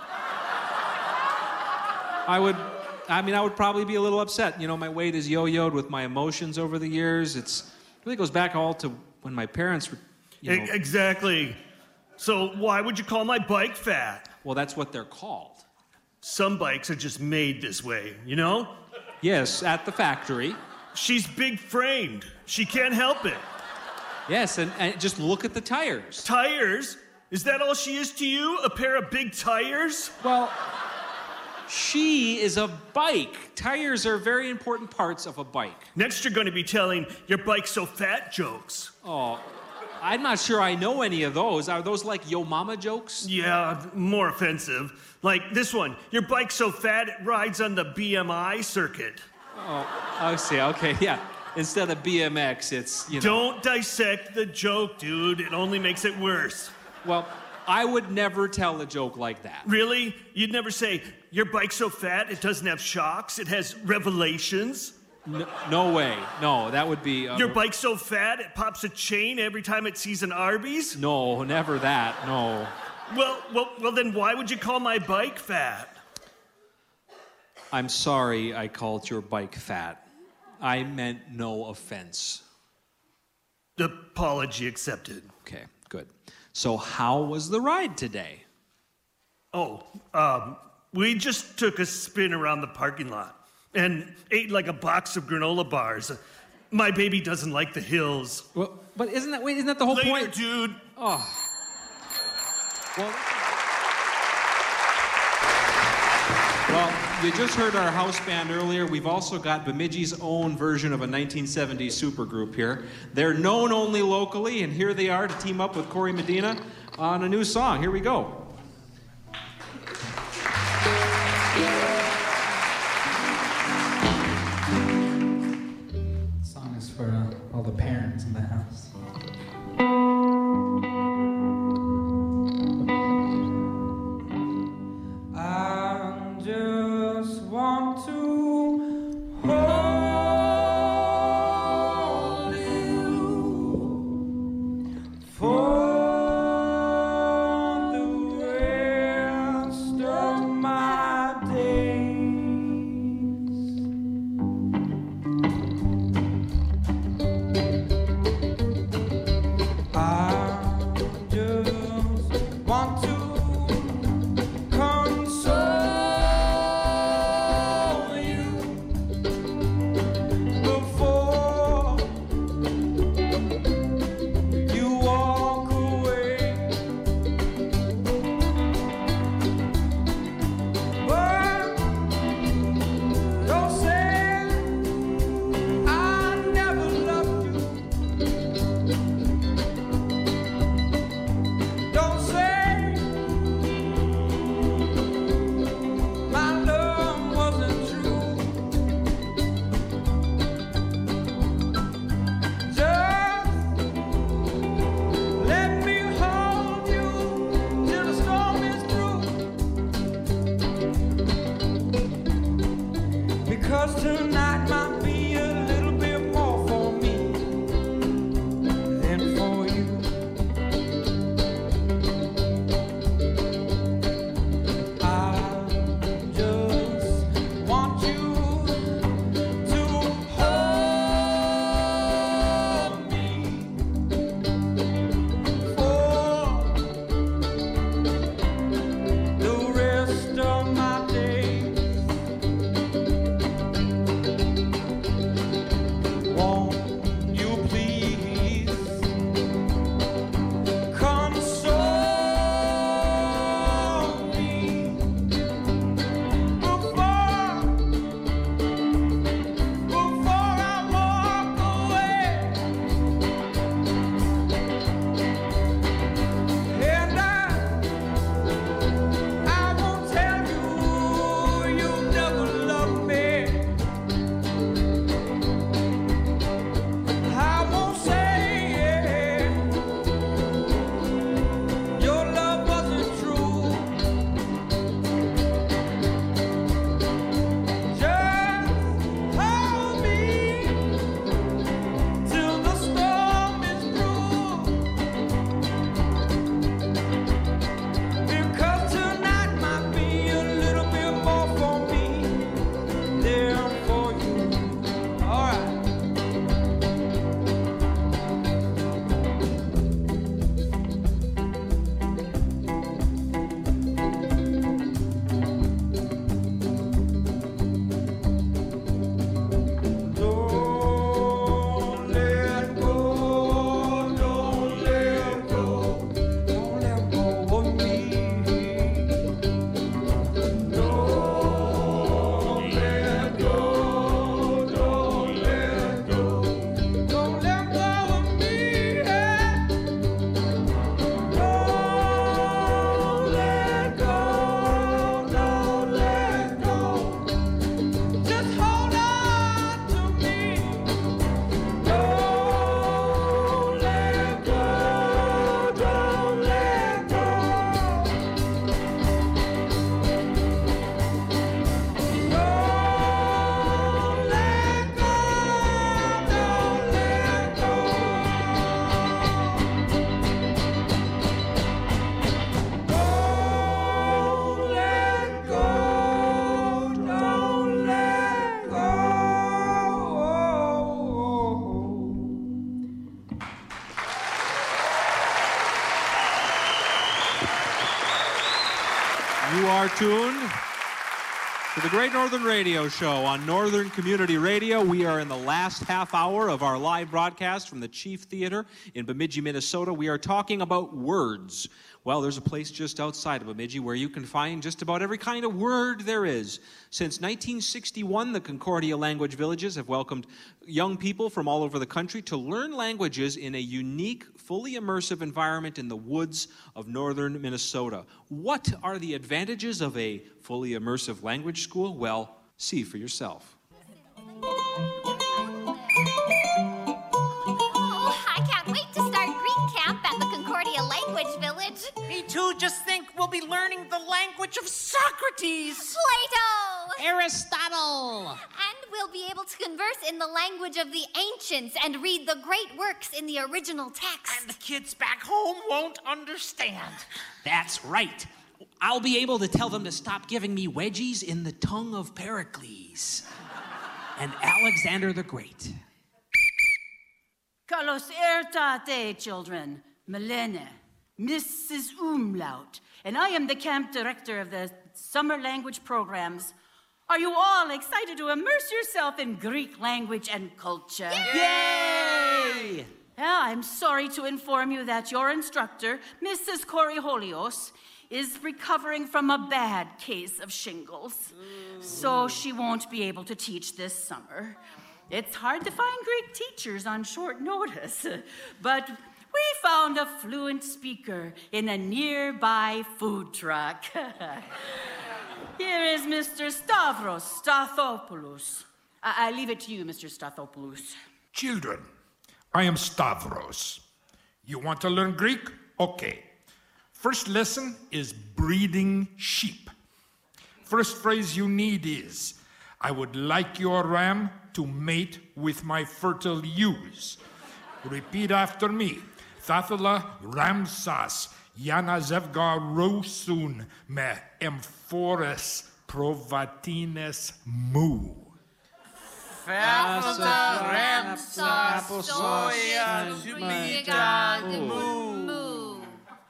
I would, I mean, I would probably be a little upset. You know, my weight is yo-yoed with my emotions over the years. It's, it really goes back all to when my parents were, you know. E- exactly. So why would you call my bike fat? Well, that's what they're called. Some bikes are just made this way, you know? Yes, at the factory. She's big framed. She can't help it. Yes, and, and just look at the tires. Tires? Is that all she is to you? A pair of big tires? Well, she is a bike. Tires are very important parts of a bike. Next, you're going to be telling your bike's so fat jokes. Oh, I'm not sure I know any of those. Are those like yo mama jokes? Yeah, more offensive. Like this one, your bike's so fat it rides on the B M I circuit. Oh, I see. Okay, yeah. Instead of B M X, it's, you know. Don't dissect the joke, dude. It only makes it worse. Well, I would never tell a joke like that. Really? You'd never say, your bike's so fat it doesn't have shocks, it has revelations? No, no way. No, that would be... Uh, your bike's so fat it pops a chain every time it sees an Arby's? No, never that. No. Well, well, well, then why would you call my bike fat? I'm sorry I called your bike fat. I meant no offense. Apology accepted. Okay, good. So how was the ride today? Oh, um, we just took a spin around the parking lot and ate like a box of granola bars. My baby doesn't like the hills. Well, but isn't that, wait, isn't that the whole Later, point? dude. Oh. Well, well, you just heard our house band earlier. We've also got Bemidji's own version of a nineteen seventies supergroup here. They're known only locally, and here they are to team up with Corey Medina on a new song. Here we go. This song is for uh, all the parents in the house. You are tuned to the Great Northern Radio Show on Northern Community Radio. We are in the last half hour of our live broadcast from the Chief Theater in Bemidji, Minnesota. We are talking about words. Well, there's a place just outside of Bemidji where you can find just about every kind of word there is. Since nineteen sixty-one, the Concordia Language Villages have welcomed young people from all over the country to learn languages in a unique, fully immersive environment in the woods of northern Minnesota. What are the advantages of a fully immersive language school? Well, see for yourself. Language Village. Me too, just think we'll be learning the language of Socrates. Plato. Aristotle. And we'll be able to converse in the language of the ancients and read the great works in the original text. And the kids back home won't understand. That's right. I'll be able to tell them to stop giving me wedgies in the tongue of Pericles and Alexander the Great. Carlos Ertate, children. Melene, Missus Umlaut, and I am the camp director of the summer language programs. Are you all excited to immerse yourself in Greek language and culture? Yay! Well, I'm sorry to inform you that your instructor, Missus Koriholios, is recovering from a bad case of shingles. Mm. So she won't be able to teach this summer. It's hard to find Greek teachers on short notice, but we found a fluent speaker in a nearby food truck. Here is Mister Stavros Stathopoulos. I-, I leave it to you, Mister Stathopoulos. Children, I am Stavros. You want to learn Greek? Okay. First lesson is breeding sheep. First phrase you need is, I would like your ram to mate with my fertile ewes. Repeat after me. Thathala Ramsas Yana Zevgar Rosun me Emphoris Provatines Mu. Thathala Ramsas Soya Zumida Mu.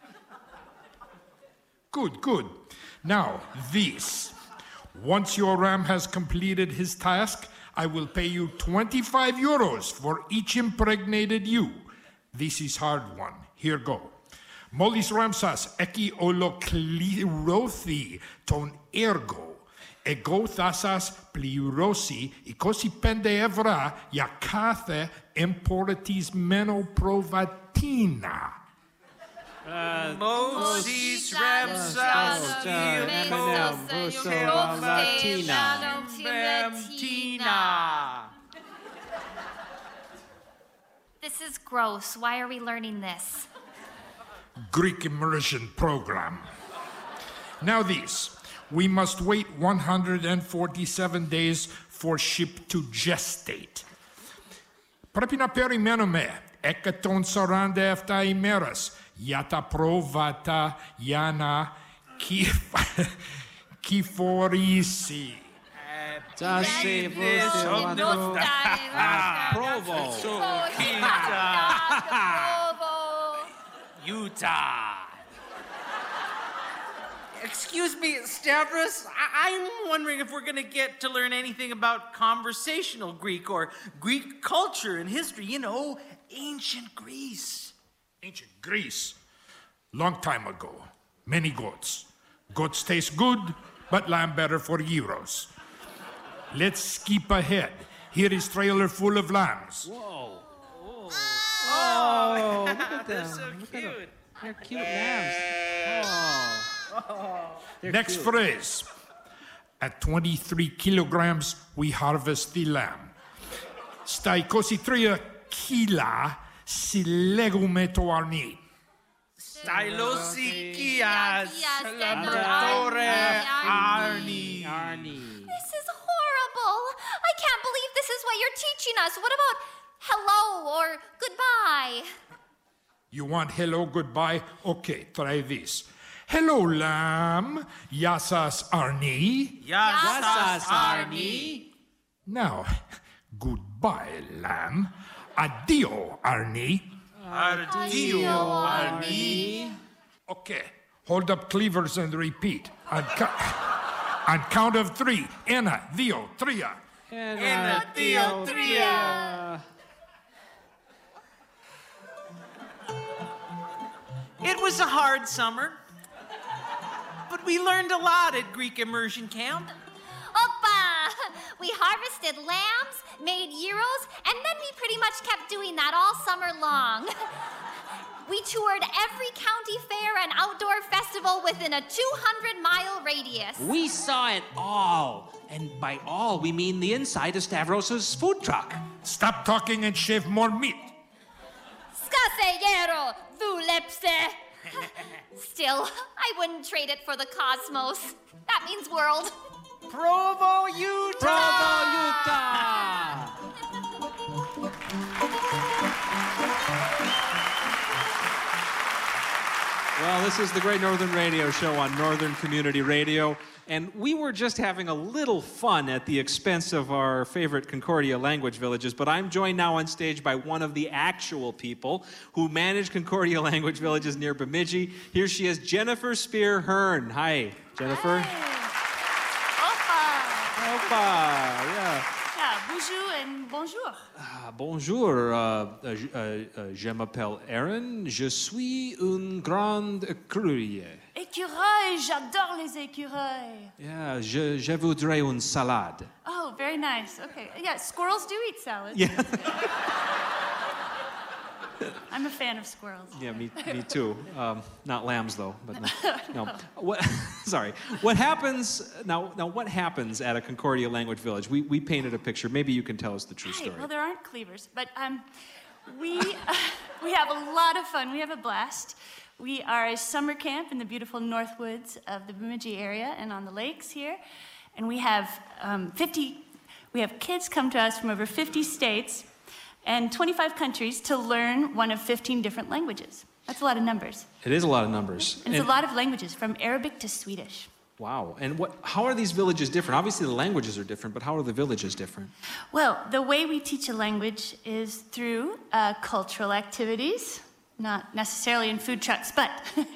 Good, good. Now, this. Once your ram has completed his task, I will pay you twenty-five euros for each impregnated ewe. This is hard one. Here go. Molis Ramsas eki oloklirothi ton ergo. Ego thasas pliurosi ikosi pende evra yakathe emporitis menoprovatina. Moses Ramsas Tina. This is gross. Why are we learning this? Greek immersion program. Now this. We must wait one hundred forty-seven days for ship to gestate. Πρέπει να περιμένουμε εκατόν σαράντα επτά ημέρες για τα πρόβατα για να κυφορήσει. Jasi Provo. Utah. Excuse me, Stavros, I- I'm wondering if we're going to get to learn anything about conversational Greek or Greek culture and history, you know, ancient Greece. Ancient Greece? Long time ago. Many goats. Goats taste good, but lamb better for euros. Let's skip ahead. Here is trailer full of lambs. Whoa. Oh, oh look at they're them. so Look cute. At them. They're cute lambs. Oh. They're Next cute. phrase. At twenty-three kilograms, we harvest the lamb. Staikositria kila silegume to arni. Stylosikias Labradore Arni. This is horrible. I can't believe this is what you're teaching us. What about hello or goodbye? You want hello, goodbye? Okay, try this. Hello, lamb. Yasas Arni. Yasas Arni. Now, goodbye, lamb. Addio, Arni. Addio, Arni. Okay, Hold up cleavers and repeat. On, co- on count of three. Ena, dio, tria. Ena, dio, tria. It was a hard summer, but we learned a lot at Greek immersion camp. Oppa! We harvested lambs, made gyros, and then we pretty much kept doing that all summer long. We toured every county fair and outdoor festival within a two hundred mile radius. We saw it all. And by all, we mean the inside of Stavros's food truck. Stop talking and shave more meat. Scasellero, vulepse. Still, I wouldn't trade it for the cosmos. That means world. Provo, Utah! Provo, Utah! Well, this is the Great Northern Radio Show on Northern Community Radio, and we were just having a little fun at the expense of our favorite Concordia language villages, but I'm joined now on stage by one of the actual people who manage Concordia language villages near Bemidji. Here she is, Jennifer Spear Hearn. Hi, Jennifer. Opa! Opa, yeah. Yeah, bonjour and bonjour. Ah, bonjour, uh, uh, uh, je m'appelle Aaron, je suis une grande écureuil. Écureuil, j'adore les écureuils. Yeah, je, je voudrais une salade. Oh, very nice. Okay. Yeah, squirrels do eat salad. Yeah. I'm a fan of squirrels. Yeah, me, me too. Um, not lambs though, but no. no. What? Sorry. What happens now? Now, what happens at a Concordia language village? We we painted a picture. Maybe you can tell us the true Right. story. Well, there aren't cleavers, but um, we uh, we have a lot of fun. We have a blast. We are a summer camp in the beautiful North Woods of the Bemidji area and on the lakes here, and we have um, fifty. We have kids come to us from over fifty states and twenty-five countries to learn one of fifteen different languages. That's a lot of numbers. It is a lot of numbers. And it's a lot of languages, from Arabic to Swedish. Wow. And what? How are these villages different? Obviously, the languages are different, but how are the villages different? Well, the way we teach a language is through uh, cultural activities, not necessarily in food trucks, but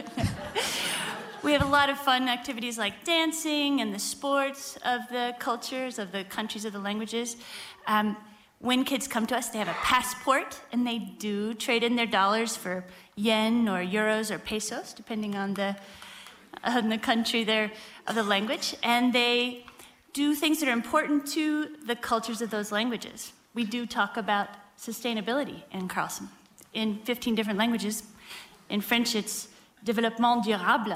we have a lot of fun activities like dancing and the sports of the cultures, of the countries, of the languages. Um, When kids come to us, they have a passport, and they do trade in their dollars for yen or euros or pesos, depending on the on the country there of the language. And they do things that are important to the cultures of those languages. We do talk about sustainability in Carlson in fifteen different languages. In French, it's développement durable.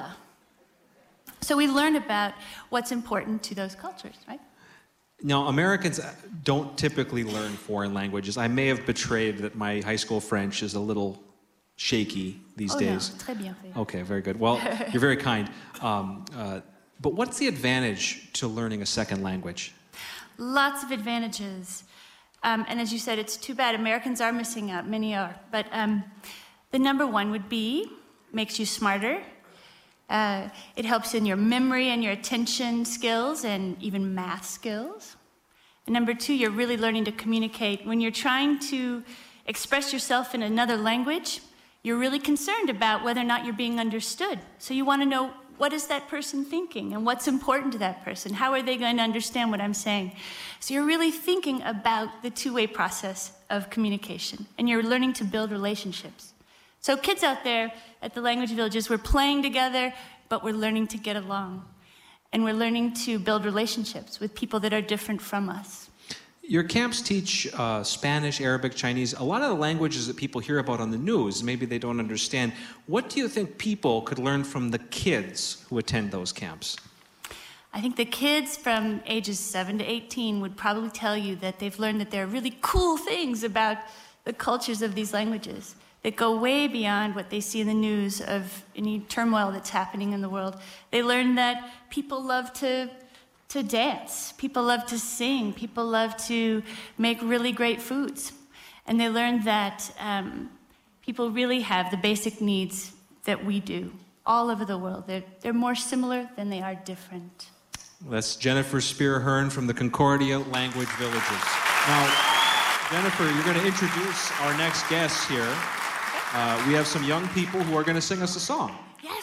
So we learn about what's important to those cultures, right? Now, Americans don't typically learn foreign languages. I may have betrayed that my high school French is a little shaky these oh, days. No, très bien fait. Okay, very good. Well, you're very kind. Um, uh, but what's the advantage to learning a second language? Lots of advantages. Um, and as you said, it's too bad. Americans are missing out. Many are. But um, the number one would be, makes you smarter. Uh, it helps in your memory and your attention skills and even math skills. And number two, you're really learning to communicate. When you're trying to express yourself in another language, you're really concerned about whether or not you're being understood. So you want to know, what is that person thinking and what's important to that person? How are they going to understand what I'm saying? So you're really thinking about the two-way process of communication, and you're learning to build relationships. So kids out there at the language villages, we're playing together, but we're learning to get along. And we're learning to build relationships with people that are different from us. Your camps teach uh, Spanish, Arabic, Chinese, a lot of the languages that people hear about on the news, maybe they don't understand. What do you think people could learn from the kids who attend those camps? I think the kids from ages seven to eighteen would probably tell you that they've learned that there are really cool things about the cultures of these languages that go way beyond what they see in the news of any turmoil that's happening in the world. They learn that people love to, to dance, people love to sing, people love to make really great foods. And they learn that um, people really have the basic needs that we do all over the world. They're, they're more similar than they are different. That's Jennifer Spear Hearn from the Concordia Language Villages. Now, Jennifer, you're going to introduce our next guests here. Uh, we have some young people who are going to sing us a song. Yes. Oh,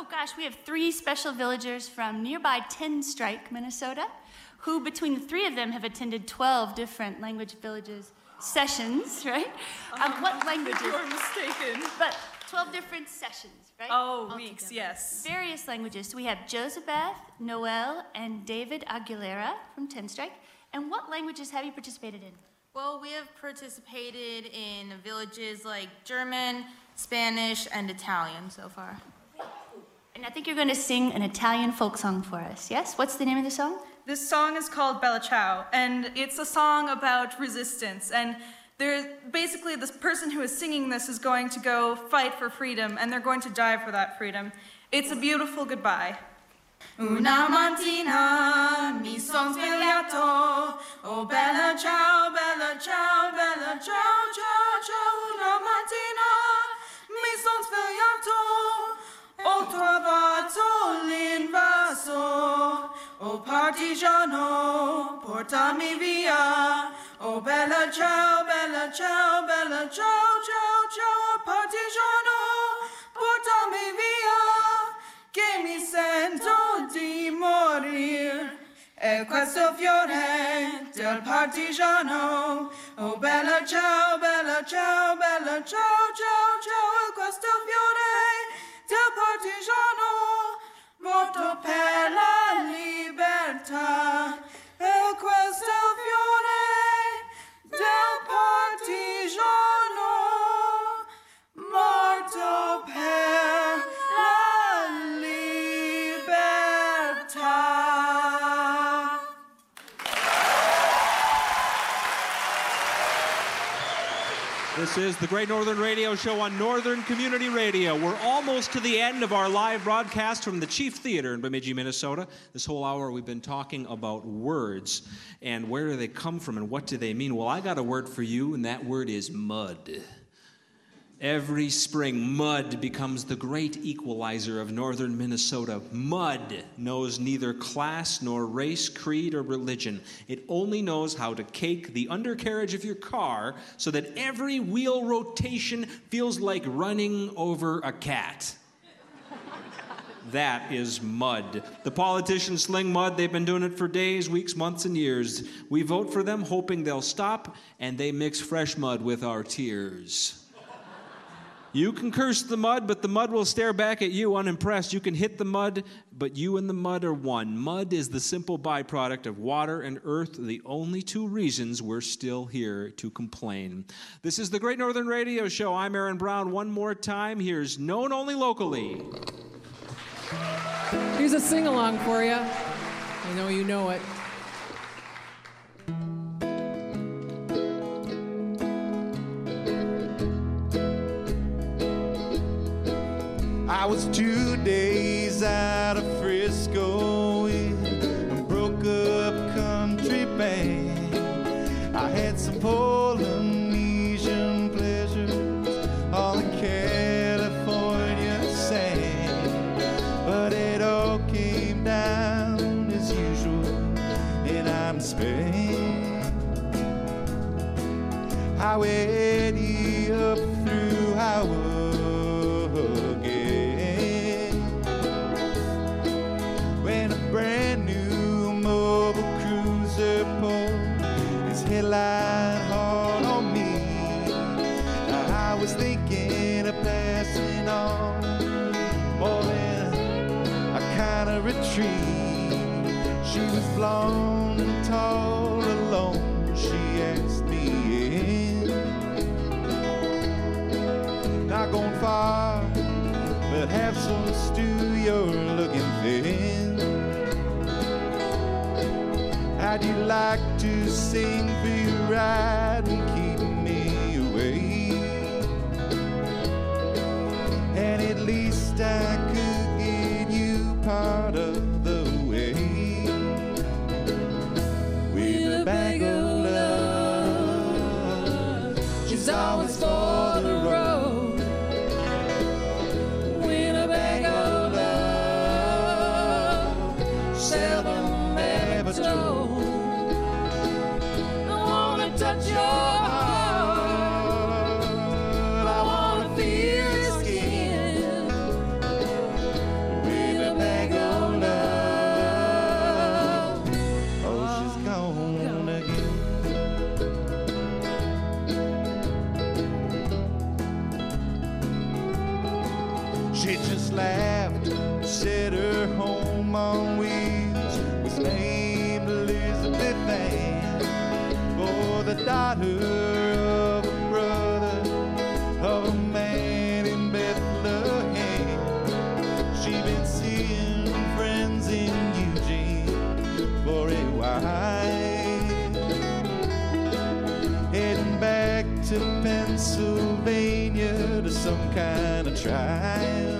Oh gosh, we have three special villagers from nearby Ten Strike, Minnesota, who between the three of them have attended twelve different language villages sessions, right? Um, what languages? You're mistaken. But twelve different sessions, right? Oh, All weeks, together. yes. Various languages. So we have Josabeth, Noel, and David Aguilera from Ten Strike. And what languages have you participated in? Well, we have participated in villages like German, Spanish, and Italian so far. And I think you're going to sing an Italian folk song for us, yes? What's the name of the song? This song is called Bella Ciao, and it's a song about resistance. And there, basically, this person who is singing this is going to go fight for freedom, and they're going to die for that freedom. It's a beautiful goodbye. Una mattina mi son svegliato, oh bella ciao, bella ciao, bella ciao, ciao, ciao. Una mattina mi son svegliato, ho trovato l'invaso, oh partigiano, portami via, oh bella ciao, bella ciao, bella ciao, ciao, ciao, partigiano, portami via, che mi sento di morire. E questo fiore del partigiano, oh bella ciao, bella ciao, bella ciao, ciao, ciao, e questo fiore del partigiano, morto per la libertà. E questo fiore del partigiano, morto per la libertà. This is the Great Northern Radio Show on Northern Community Radio. We're almost to the end of our live broadcast from the Chief Theater in Bemidji, Minnesota. This whole hour we've been talking about words and where do they come from and what do they mean. Well, I got a word for you, and that word is mud. Every spring, mud becomes the great equalizer of northern Minnesota. Mud knows neither class nor race, creed, or religion. It only knows how to cake the undercarriage of your car so that every wheel rotation feels like running over a cat. That is mud. The politicians sling mud. They've been doing it for days, weeks, months, and years. We vote for them hoping they'll stop, and they mix fresh mud with our tears. You can curse the mud, but the mud will stare back at you unimpressed. You can hit the mud, but you and the mud are one. Mud is the simple byproduct of water and earth, the only two reasons we're still here to complain. This is the Great Northern Radio Show. I'm Aaron Brown. One more time, here's Known Only Locally. Here's a sing-along for you. I know you know it. I was two days out of Frisco in a broke-up country band. I had some Polynesian pleasures, all in California sand. But it all came down as usual, and I'm Spain. Highway eighty up through Howard. Brand new mobile cruiser pulled his headlight hard on me. Now I was thinking of passing on more than a kind of retreat. She was blonde and tall, alone. She asked me in. Not going far, but have some stew. You're looking thin. How'd you like to sing for your ride and keep me away? And at least I could get you part of the way. With a bag of love, she's always for the road. With a bag of love, seldom ever told. Touch your heart, I wanna feel your skin. She just laughed, said her home on wheels was named Elizabeth Ann, for the daughter of a brother of a man in Bethlehem. She'd been seeing friends in Eugene for a while, heading back to Pennsylvania to some kind of trial.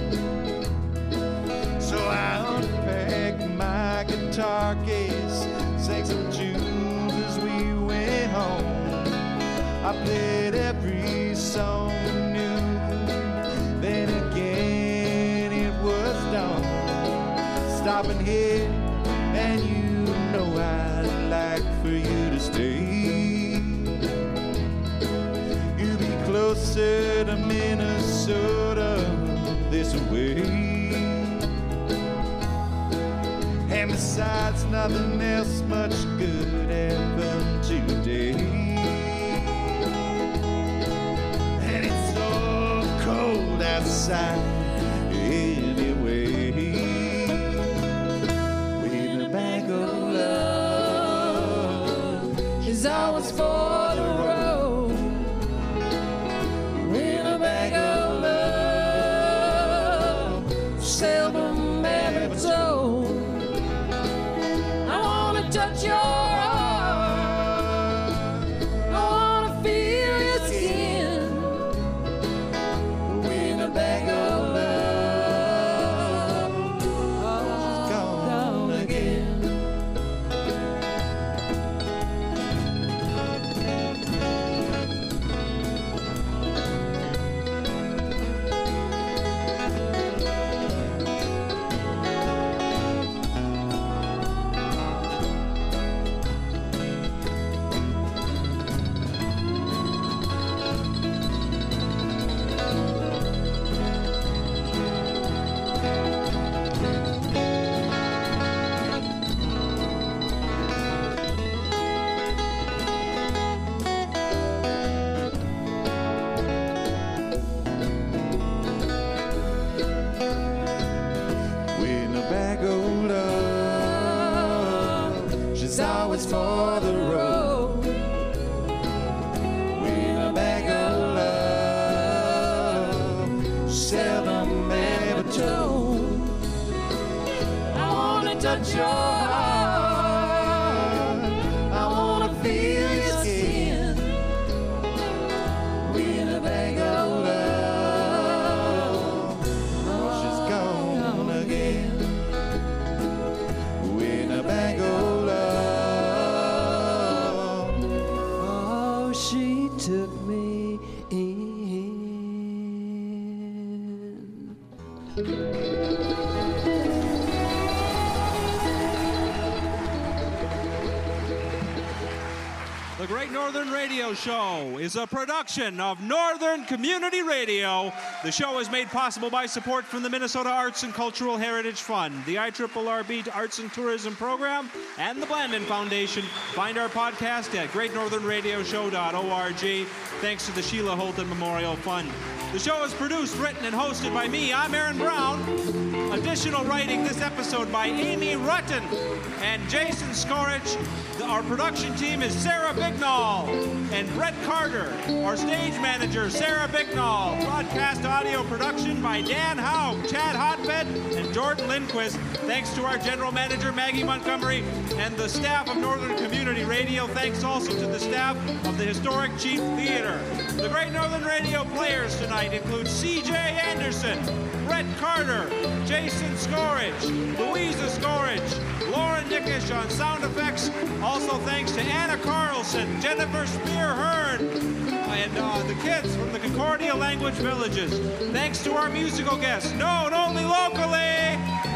So I unpacked my guitar case, sang some tunes as we went home. I played every song I knew, then again it was dawn. Stopping here, and you know I'd like for you to stay. You'll be closer to Minnesota this way. And besides, nothing else much good happened today. And it's so cold outside anyway. With a bag of love is always for the road. With a bag of love, seldom ever told. Touch your heart, I wanna feel your skin. With a bag of love, oh, gone again. Always for the road. With a bag of love, seldom ever told. I wanna touch your heart, I wanna feel your skin. With a bag of love, oh, she's gone again. With a bag of she took me in. The Great Northern Radio Show is a production of Northern Community Radio. The show is made possible by support from the Minnesota Arts and Cultural Heritage Fund, the I R R B Arts and Tourism Program, and the Blandin Foundation. Find our podcast at great northern radio show dot org. Thanks to the Sheila Holton Memorial Fund. The show is produced, written, and hosted by me. I'm Aaron Brown. Additional writing this episode by Amy Rutten and Jason Skorich. Our production team is Sarah Bignall and Brett Carter. Our stage manager, Sarah Bignall. Broadcast audio production by Dan Haug, Chad Hotbed, and Jordan Lindquist. Thanks to our general manager, Maggie Montgomery, and the staff of Northern Community Radio. Thanks also to the staff of the Historic Chief Theater. The Great Northern Radio players tonight include C J Anderson, Brett Carter, Jason Skorich, Louisa Skorich, Lauren Nickish on sound effects. Also thanks to Anna Carlson, Jennifer Spear-Hearn, and uh, the kids from the Concordia Language Villages. Thanks to our musical guests, known only locally,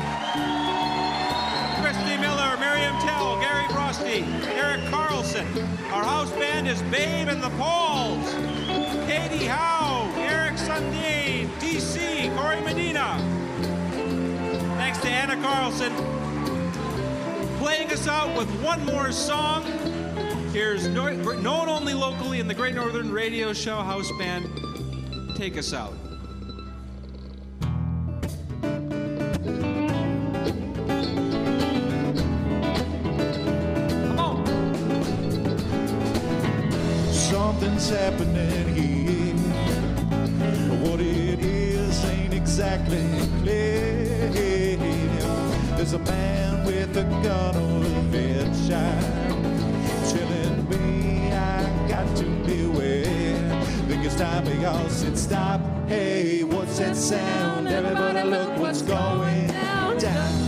Christy Miller, Miriam Tell, Gary Frosty, Eric Carlson. Our house band is Babe and the Pauls, Katie Howe, Eric Sundin, T C, Corey Medina. Thanks to Anna Carlson. Playing us out with one more song. Here's no, known only locally in the Great Northern Radio Show house band. Take us out. something's happening here. What it is ain't exactly clear. There's a man with a gun over the bedside telling me I got to beware. Think it's time we all said stop. Hey, what's that sound? Everybody look what's going down. down.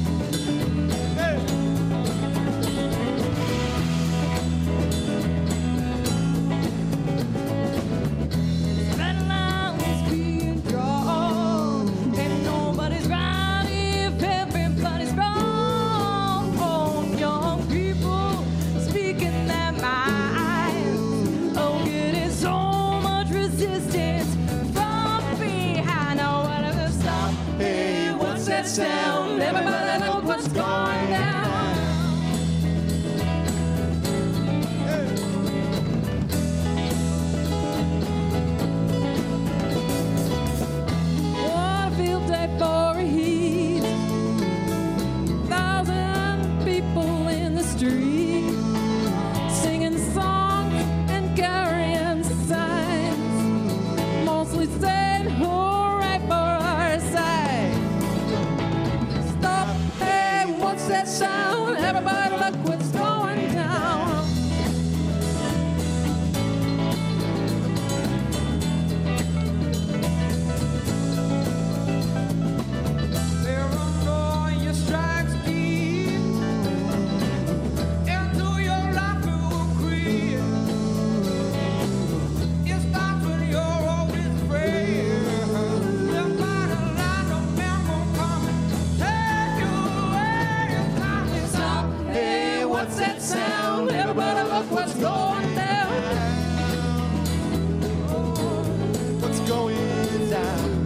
Sound. Everybody know what's going down. What a field day for a heat. Thousand people in the street singing songs and carrying signs, mostly saying hooray for our side. What's that sound? Everybody look what's going down. They're on your strikes deep into your life will creep. It starts when you're always afraid. Nobody line no memory coming. Take you away. Stop. Hey, what's that sound? Everybody look what's going down. What's going down?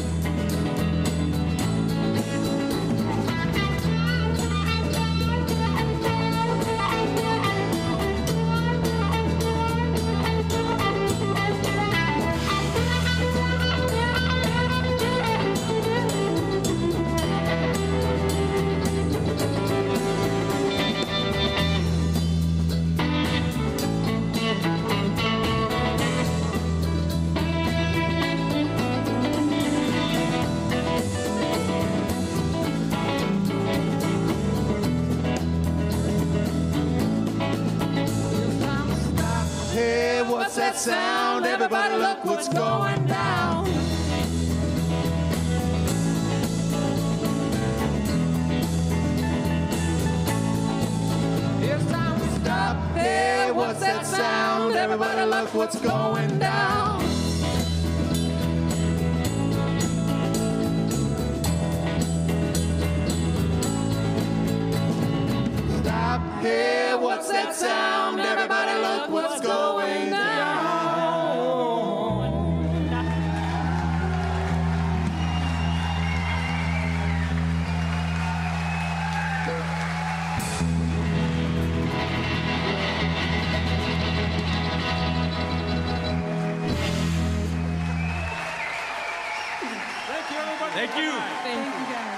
Hey, what's that sound? Everybody look what's going down. It's time to stop. Hey, what's that sound? Everybody look what's going down. Stop. Hey, what's that sound? Everybody look what's going down. Thank you, everybody. Thank you. Thank you, guys.